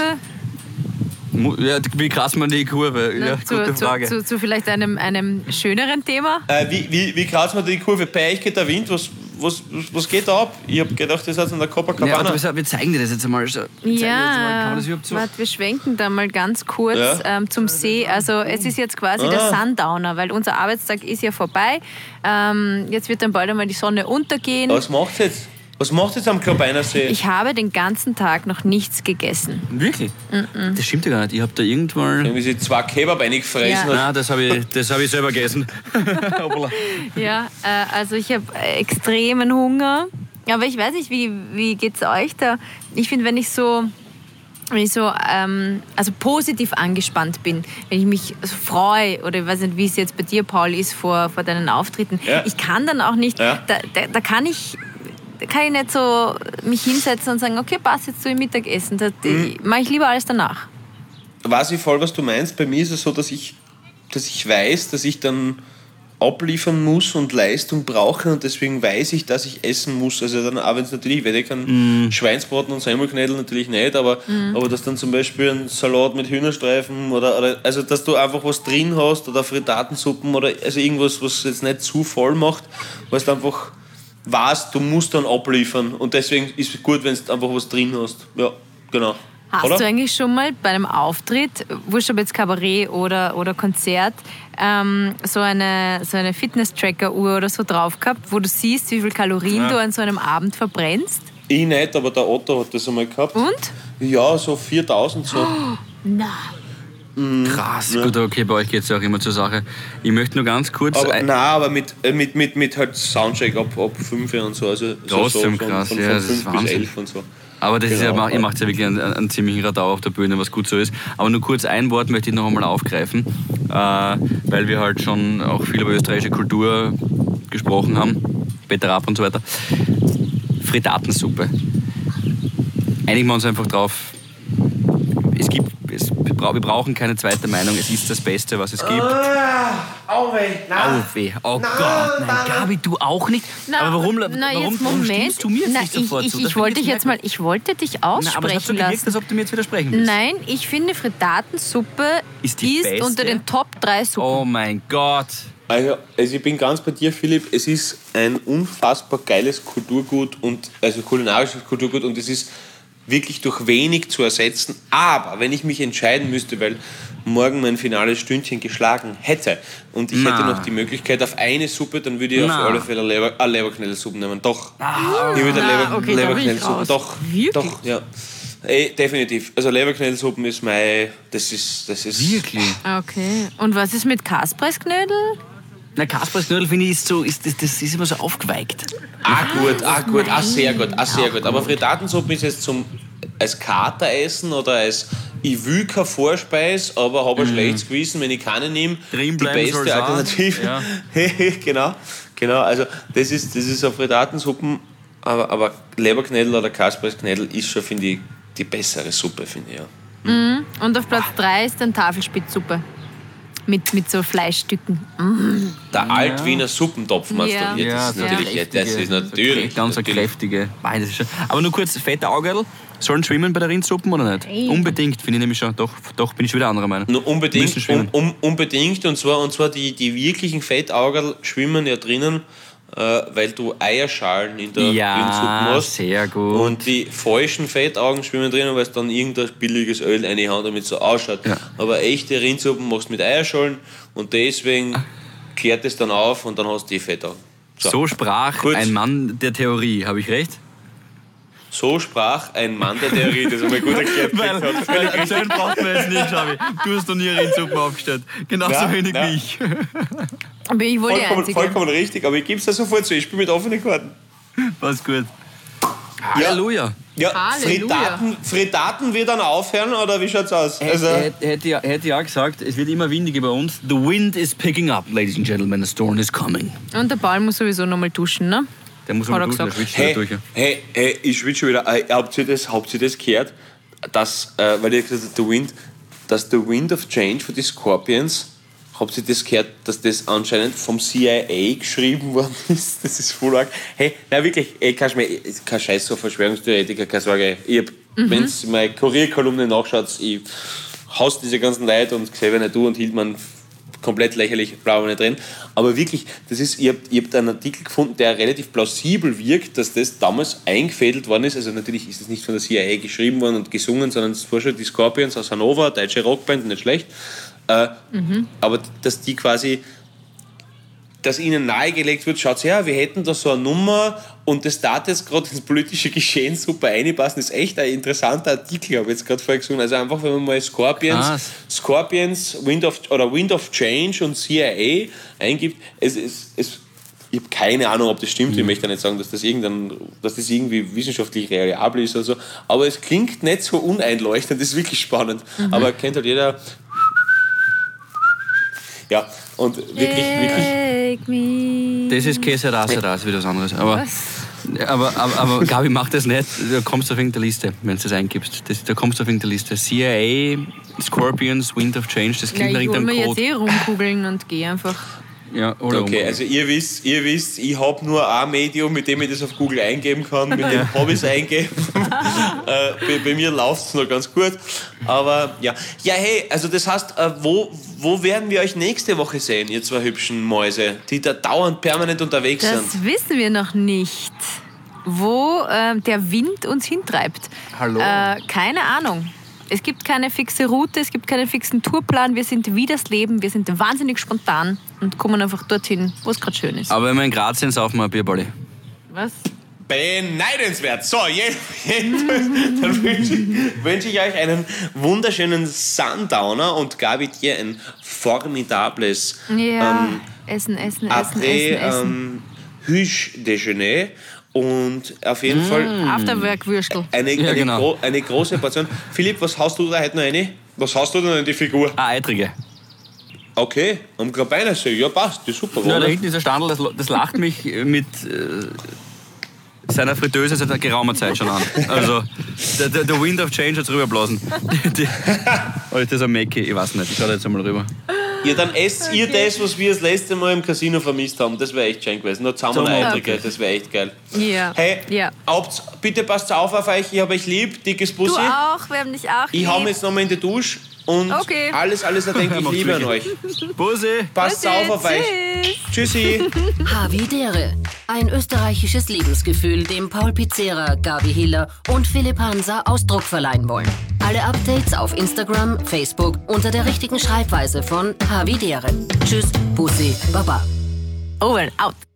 Speaker 2: Mu- Ja, wie krass man die Kurve? Ja,
Speaker 3: Na,
Speaker 2: gute
Speaker 3: zu,
Speaker 2: Frage.
Speaker 3: Zu, zu, zu vielleicht einem, einem schöneren Thema.
Speaker 4: Äh, wie, wie, wie kratzt man die Kurve? Bei euch geht der Wind, was, was, was geht da ab? Ich habe gedacht, das hat an der
Speaker 2: Ja,
Speaker 4: Copacabana.
Speaker 2: aber wir zeigen dir das jetzt einmal. So. Wir zeigen dir jetzt einmal. Kann man das überhaupt so?
Speaker 3: warte, wir schwenken da mal ganz kurz
Speaker 4: Ja.
Speaker 3: ähm, zum See. Also es ist jetzt quasi der
Speaker 4: Ah.
Speaker 3: Sundowner, weil unser Arbeitstag ist ja vorbei. Ähm, jetzt wird dann bald einmal die Sonne untergehen.
Speaker 4: Was macht's jetzt? Was macht jetzt am Klobeiner See?
Speaker 3: Ich habe den ganzen Tag noch nichts gegessen.
Speaker 2: Wirklich? Das stimmt ja gar nicht. Ich habe da irgendwann.
Speaker 4: Wie sie zwei Kebab reingefressen
Speaker 3: Ja.
Speaker 4: hat.
Speaker 2: Nein, das habe ich, das hab ich selber gegessen. Hoppala.
Speaker 3: Ja, äh, also ich habe extremen Hunger. Aber ich weiß nicht, wie, wie geht es euch da? Ich finde, wenn ich so, wenn ich so ähm, also positiv angespannt bin, wenn ich mich so freue, oder ich weiß nicht, wie es jetzt bei dir, Paul, ist vor, vor deinen Auftritten,
Speaker 4: Ja.
Speaker 3: ich kann dann auch nicht,
Speaker 4: Ja.
Speaker 3: da, da, da kann ich... Da kann ich nicht so mich hinsetzen und sagen, okay, passt jetzt zu im Mittagessen. Das
Speaker 4: Mhm.
Speaker 3: mache ich lieber alles danach.
Speaker 4: Weiß ich voll, was du meinst. Bei mir ist es so, dass ich, dass ich weiß, dass ich dann abliefern muss und Leistung brauche und deswegen weiß ich, dass ich essen muss. Also dann, auch wenn es natürlich, ich werde keinen Schweinsbraten und Semmelknödel natürlich nicht, aber, aber dass dann zum Beispiel ein Salat mit Hühnerstreifen oder, oder also dass du einfach was drin hast oder Frittatensuppen oder also irgendwas, was jetzt nicht zu voll macht, weil du einfach weißt, du musst dann abliefern und deswegen ist es gut, wenn du einfach was drin hast. Ja, genau.
Speaker 3: Hast
Speaker 4: Oder?
Speaker 3: du eigentlich schon mal bei einem Auftritt, wurscht ob jetzt Kabarett oder, oder Konzert, ähm, so eine, so eine Fitness-Tracker-Uhr oder so drauf gehabt, wo du siehst, wie viel Kalorien
Speaker 4: Ja.
Speaker 3: du an so einem Abend verbrennst?
Speaker 4: Ich nicht, aber der Otto hat das einmal gehabt.
Speaker 3: Und?
Speaker 4: Ja, so viertausend so.
Speaker 3: Na,
Speaker 2: Krass. Gut, okay, bei euch geht es ja auch immer zur Sache. Ich möchte nur ganz kurz.
Speaker 4: Aber,
Speaker 2: ein-
Speaker 4: nein, aber mit, äh, mit, mit, mit halt Soundcheck ab, ab fünf und so. Also so,
Speaker 2: Trotzdem
Speaker 4: so, von,
Speaker 2: krass,
Speaker 4: von,
Speaker 2: ja,
Speaker 4: von
Speaker 2: das ist
Speaker 4: fünf bis
Speaker 2: Wahnsinn.
Speaker 4: elf und so.
Speaker 2: Aber das ist ja,
Speaker 4: Genau.
Speaker 2: ihr macht ja wirklich einen, einen ziemlichen Radau auf der Bühne, was gut so ist. Aber nur kurz ein Wort möchte ich noch einmal aufgreifen, äh, weil wir halt schon auch viel über österreichische Kultur gesprochen haben, Peter Raab und so weiter. Frittatensuppe. Einigen wir uns einfach drauf. Es gibt, es, wir bra- wir brauchen keine zweite Meinung. Es ist das Beste, was es gibt.
Speaker 4: Au weh, nein.
Speaker 2: Au weh. Oh Gott, nein, Gabi, du auch nicht.
Speaker 3: na,
Speaker 2: aber warum,
Speaker 3: na,
Speaker 2: warum,
Speaker 3: jetzt
Speaker 2: warum
Speaker 3: Moment.
Speaker 2: stimmst du mir jetzt
Speaker 3: na,
Speaker 2: nicht
Speaker 3: ich,
Speaker 2: sofort
Speaker 3: ich,
Speaker 2: zu?
Speaker 3: ich,
Speaker 2: Das
Speaker 3: wollte
Speaker 2: will
Speaker 3: dich jetzt mal, ich wollte dich
Speaker 2: Na, aber es hat
Speaker 3: aussprechen
Speaker 2: so gewirkt,
Speaker 3: lassen.
Speaker 2: als ob du mir jetzt widersprechen willst.
Speaker 3: Nein, ich finde Frittatensuppe
Speaker 2: Ist die beste?
Speaker 3: unter den Top drei Suppen.
Speaker 2: Oh mein Gott.
Speaker 4: Also, also ich bin ganz bei dir, Philipp. Es ist ein unfassbar geiles Kulturgut und also kulinarisches Kulturgut und es ist wirklich durch wenig zu ersetzen. Aber wenn ich mich entscheiden müsste, weil morgen mein finales Stündchen geschlagen hätte und ich
Speaker 2: Na.
Speaker 4: hätte noch die Möglichkeit auf eine Suppe, dann würde ich
Speaker 2: Na.
Speaker 4: auf alle Fälle eine Leber, eine Leberknödelsuppe nehmen. Doch. Ich würde eine
Speaker 3: Na,
Speaker 4: Leber,
Speaker 3: okay, da bin ich
Speaker 4: Leberknödelsuppe.
Speaker 3: raus.
Speaker 4: Doch.
Speaker 3: Wirklich?
Speaker 4: Doch, ja. Ey, definitiv. Also Leberknödelsuppen ist mein. Das ist. Das ist
Speaker 2: Wirklich?
Speaker 3: Okay. Und was ist mit Kaspressknödel?
Speaker 2: Na, Kasper's Knödel, finde ich, ist, so, ist, das, das ist immer so aufgeweicht.
Speaker 4: Ah gut, ah gut, ah sehr gut, ah sehr gut. Aber Frittatensuppe ist jetzt zum als Kateressen oder als ich will keine Vorspeis, aber habe ein schlechtes Gewissen, wenn ich keine nehme.
Speaker 2: Drin
Speaker 4: Die
Speaker 2: bleiben soll's
Speaker 4: beste
Speaker 2: auch.
Speaker 4: Alternative.
Speaker 2: Ja.
Speaker 4: genau, genau. Also das ist das ist auf Frittatensuppen, aber, aber Leberknödel oder Kaspersknödel ist schon, finde ich, die bessere Suppe, finde ich. Ja.
Speaker 3: Und auf Platz drei ist dann Tafelspitzsuppe. Mit, mit so Fleischstücken.
Speaker 4: Der Alt-Wiener Suppentopf, meinst
Speaker 3: Ja.
Speaker 4: du? Ja, das ist
Speaker 3: Ja.
Speaker 4: natürlich, ja, das ist natürlich.
Speaker 2: Ganz eine
Speaker 4: natürlich.
Speaker 2: kräftige. Nein, das ist schon. Aber nur kurz, fette Augerl, sollen schwimmen bei der Rindsuppen oder nicht?
Speaker 3: Nein.
Speaker 2: Unbedingt, finde ich nämlich schon. Doch, doch bin ich wieder anderer Meinung.
Speaker 4: Nur unbedingt,
Speaker 2: Müssen schwimmen.
Speaker 4: um, um, unbedingt und zwar, und zwar die, die wirklichen Fettaugerl schwimmen ja drinnen, äh, weil du Eierschalen in der Rindsuppe hast.
Speaker 2: sehr gut.
Speaker 4: Und die falschen Fettaugen schwimmen drinnen, weil es dann irgendein billiges Öl reinhauen, damit es so ausschaut.
Speaker 2: Ja.
Speaker 4: Aber echte Rindsuppen machst du mit Eierschalen und deswegen klärt es dann auf und dann hast du die Fettaugen.
Speaker 2: so sprach
Speaker 4: Gut.
Speaker 2: ein Mann der Theorie, habe ich recht?
Speaker 4: So sprach ein Mann der Theorie, das einmal gut erklärt
Speaker 2: Weil,
Speaker 4: hat.
Speaker 2: weil erzählen braucht man jetzt nicht, Xavi. Du hast noch nie Rindsuppen aufgestellt. Genauso
Speaker 4: Ja,
Speaker 2: wenig
Speaker 4: ja.
Speaker 2: wie ich.
Speaker 3: Bin ich wohl die
Speaker 4: Vollkommen,
Speaker 3: Einzige.
Speaker 4: vollkommen richtig, aber ich gebe es dir sofort zu, ich spiele mit offenen Karten.
Speaker 2: War's gut. Halleluja.
Speaker 4: Ja,
Speaker 3: Halleluja.
Speaker 4: Frittaten, Frittaten wird dann aufhören, oder wie schaut's aus? Also,
Speaker 2: Hätte, hätte, ja- hätte ja gesagt, es wird immer windiger bei uns. The wind is picking up, ladies and gentlemen. The storm is coming.
Speaker 3: Und der Paul muss sowieso nochmal duschen, ne?
Speaker 2: Der muss
Speaker 3: Hat
Speaker 2: mal
Speaker 3: er
Speaker 2: duschen, der
Speaker 3: gesagt.
Speaker 2: schwitzt schon
Speaker 4: hey,
Speaker 2: durch.
Speaker 4: hey, hey, ich schwitze schon wieder. Äh, habt ihr das, habt ihr das gehört? Dass, äh, weil ihr gesagt habt, The Wind, dass The Wind of Change von den Scorpions, habt ihr das gehört, dass das anscheinend vom C I A geschrieben worden ist? Das ist voll arg. Hey, nein, wirklich, ey, kein, Schme- kein Scheiß so Verschwörungstheoretiker, keine Sorge. Ich hab,
Speaker 3: Mhm.
Speaker 4: wenn ihr meine Kurierkolumne nachschaut, ich hasse diese ganzen Leute und Xavier nicht du und Hildmann komplett lächerlich, brauchen wir nicht drin. Aber wirklich, das ist, ihr habt, ihr habt einen Artikel gefunden, der relativ plausibel wirkt, dass das damals eingefädelt worden ist. Also natürlich ist es nicht von der C I A geschrieben worden und gesungen, sondern es war schon die Scorpions aus Hannover, deutsche Rockband, nicht schlecht. Äh,
Speaker 3: Mhm.
Speaker 4: Aber dass die quasi, dass ihnen nahegelegt wird, schaut her, wir hätten da so eine Nummer und das darf jetzt gerade ins politische Geschehen super reinpassen. Das ist echt ein interessanter Artikel, habe ich jetzt gerade vorher gesungen. Also einfach, wenn man mal Scorpions,
Speaker 2: Krass.
Speaker 4: Scorpions Wind of, oder Wind of Change und C I A eingibt, es, es, es, ich habe keine Ahnung, ob das stimmt. Ich möchte nicht sagen, dass das, irgendein, dass das irgendwie wissenschaftlich reliabel ist oder so. Aber es klingt nicht so uneinleuchtend, das ist wirklich spannend. Aber kennt halt jeder. Ja, und wirklich, wirklich.
Speaker 3: Take me.
Speaker 2: Das ist Käse Rase Ras, wieder was anderes. Aber, aber, aber, aber Gabi, mach das nicht. Da kommst du auf irgendeine Liste, wenn du das eingibst. Das, da kommst du auf irgendeine Liste. C I A, Scorpions, Wind of Change, das
Speaker 3: Ja,
Speaker 2: klingt nach
Speaker 3: ich hol mir
Speaker 2: irgendeinem
Speaker 3: jetzt
Speaker 2: Code.
Speaker 3: eh rumkugeln und gehe einfach.
Speaker 2: Ja, oder
Speaker 4: Okay,
Speaker 2: um.
Speaker 4: also ihr wisst, ihr wisst, ich habe nur ein Medium, mit dem ich das auf Google eingeben kann, mit dem habe ich es eingeben. äh, bei, bei mir läuft es noch ganz gut. Aber ja. Ja, hey, also das heißt, äh, wo, wo werden wir euch nächste Woche sehen, ihr zwei hübschen Mäuse, die da dauernd permanent unterwegs
Speaker 3: Das
Speaker 4: sind?
Speaker 3: wissen wir noch nicht. Wo äh, der Wind uns hintreibt.
Speaker 2: Hallo.
Speaker 3: Äh, keine Ahnung. Es gibt keine fixe Route, es gibt keinen fixen Tourplan. Wir sind wie das Leben, wir sind wahnsinnig spontan und kommen einfach dorthin, wo es gerade schön ist.
Speaker 2: Aber wenn wir in Graz sind, saufen wir ein Bierballi.
Speaker 3: Was?
Speaker 4: Beneidenswert. So, jedenfalls, dann wünsche ich, wünsche ich euch einen wunderschönen Sundowner und Gabi dir ein formidables
Speaker 3: Ja,
Speaker 4: ähm,
Speaker 3: essen, essen, essen,
Speaker 4: Après
Speaker 3: essen, essen.
Speaker 4: ähm, Hüsch-Déjeuner und auf jeden Fall
Speaker 3: Afterwork-Würstel.
Speaker 4: eine,
Speaker 2: Ja,
Speaker 4: eine,
Speaker 2: genau.
Speaker 4: gro eine große Portion. Philipp, was hast du da heute noch rein? Was hast du denn in die Figur?
Speaker 2: Ah, Eitrige.
Speaker 4: Okay, am Grabeinersee, ja passt, das ist super.
Speaker 2: Ja, da
Speaker 4: oder?
Speaker 2: hinten ist ein Standel, das, das lacht mich mit äh, seiner Fritteuse seit einer geraumer Zeit schon an. Also, der, der, der Wind of Change hat es rüberblasen. Oder ist das ein Mackie? Ich weiß nicht, ich schau da jetzt einmal rüber.
Speaker 4: Ja, dann esst ihr das, was wir das letzte Mal im Casino vermisst haben. Das wäre echt schön gewesen. Nur zusammen
Speaker 2: Zusammen.
Speaker 4: Eitrige,
Speaker 3: Okay.
Speaker 4: das wäre echt geil.
Speaker 3: Ja.
Speaker 4: Hey,
Speaker 3: Ja.
Speaker 4: habt's, bitte passt auf auf euch, ich hab euch lieb, dickes
Speaker 3: Du
Speaker 4: Bussi.
Speaker 3: auch, wir haben dich auch
Speaker 4: Ich
Speaker 3: lieb.
Speaker 4: hau mir jetzt nochmal in die Dusche und
Speaker 3: Okay.
Speaker 4: alles, alles, ich denke ich
Speaker 2: Macht's
Speaker 4: liebe an euch.
Speaker 2: wirklich. Bussi!
Speaker 4: Passt
Speaker 3: Tschüssi,
Speaker 4: auf auf euch.
Speaker 3: tschüss.
Speaker 4: Tschüssi.
Speaker 1: Havidere. Ein österreichisches Lebensgefühl, dem Paul Pizzera, Gabi Hiller und Philipp Hansa Ausdruck verleihen wollen. Alle Updates auf Instagram, Facebook unter der richtigen Schreibweise von Havidere. Tschüss, Bussi, Baba.
Speaker 3: Over and out.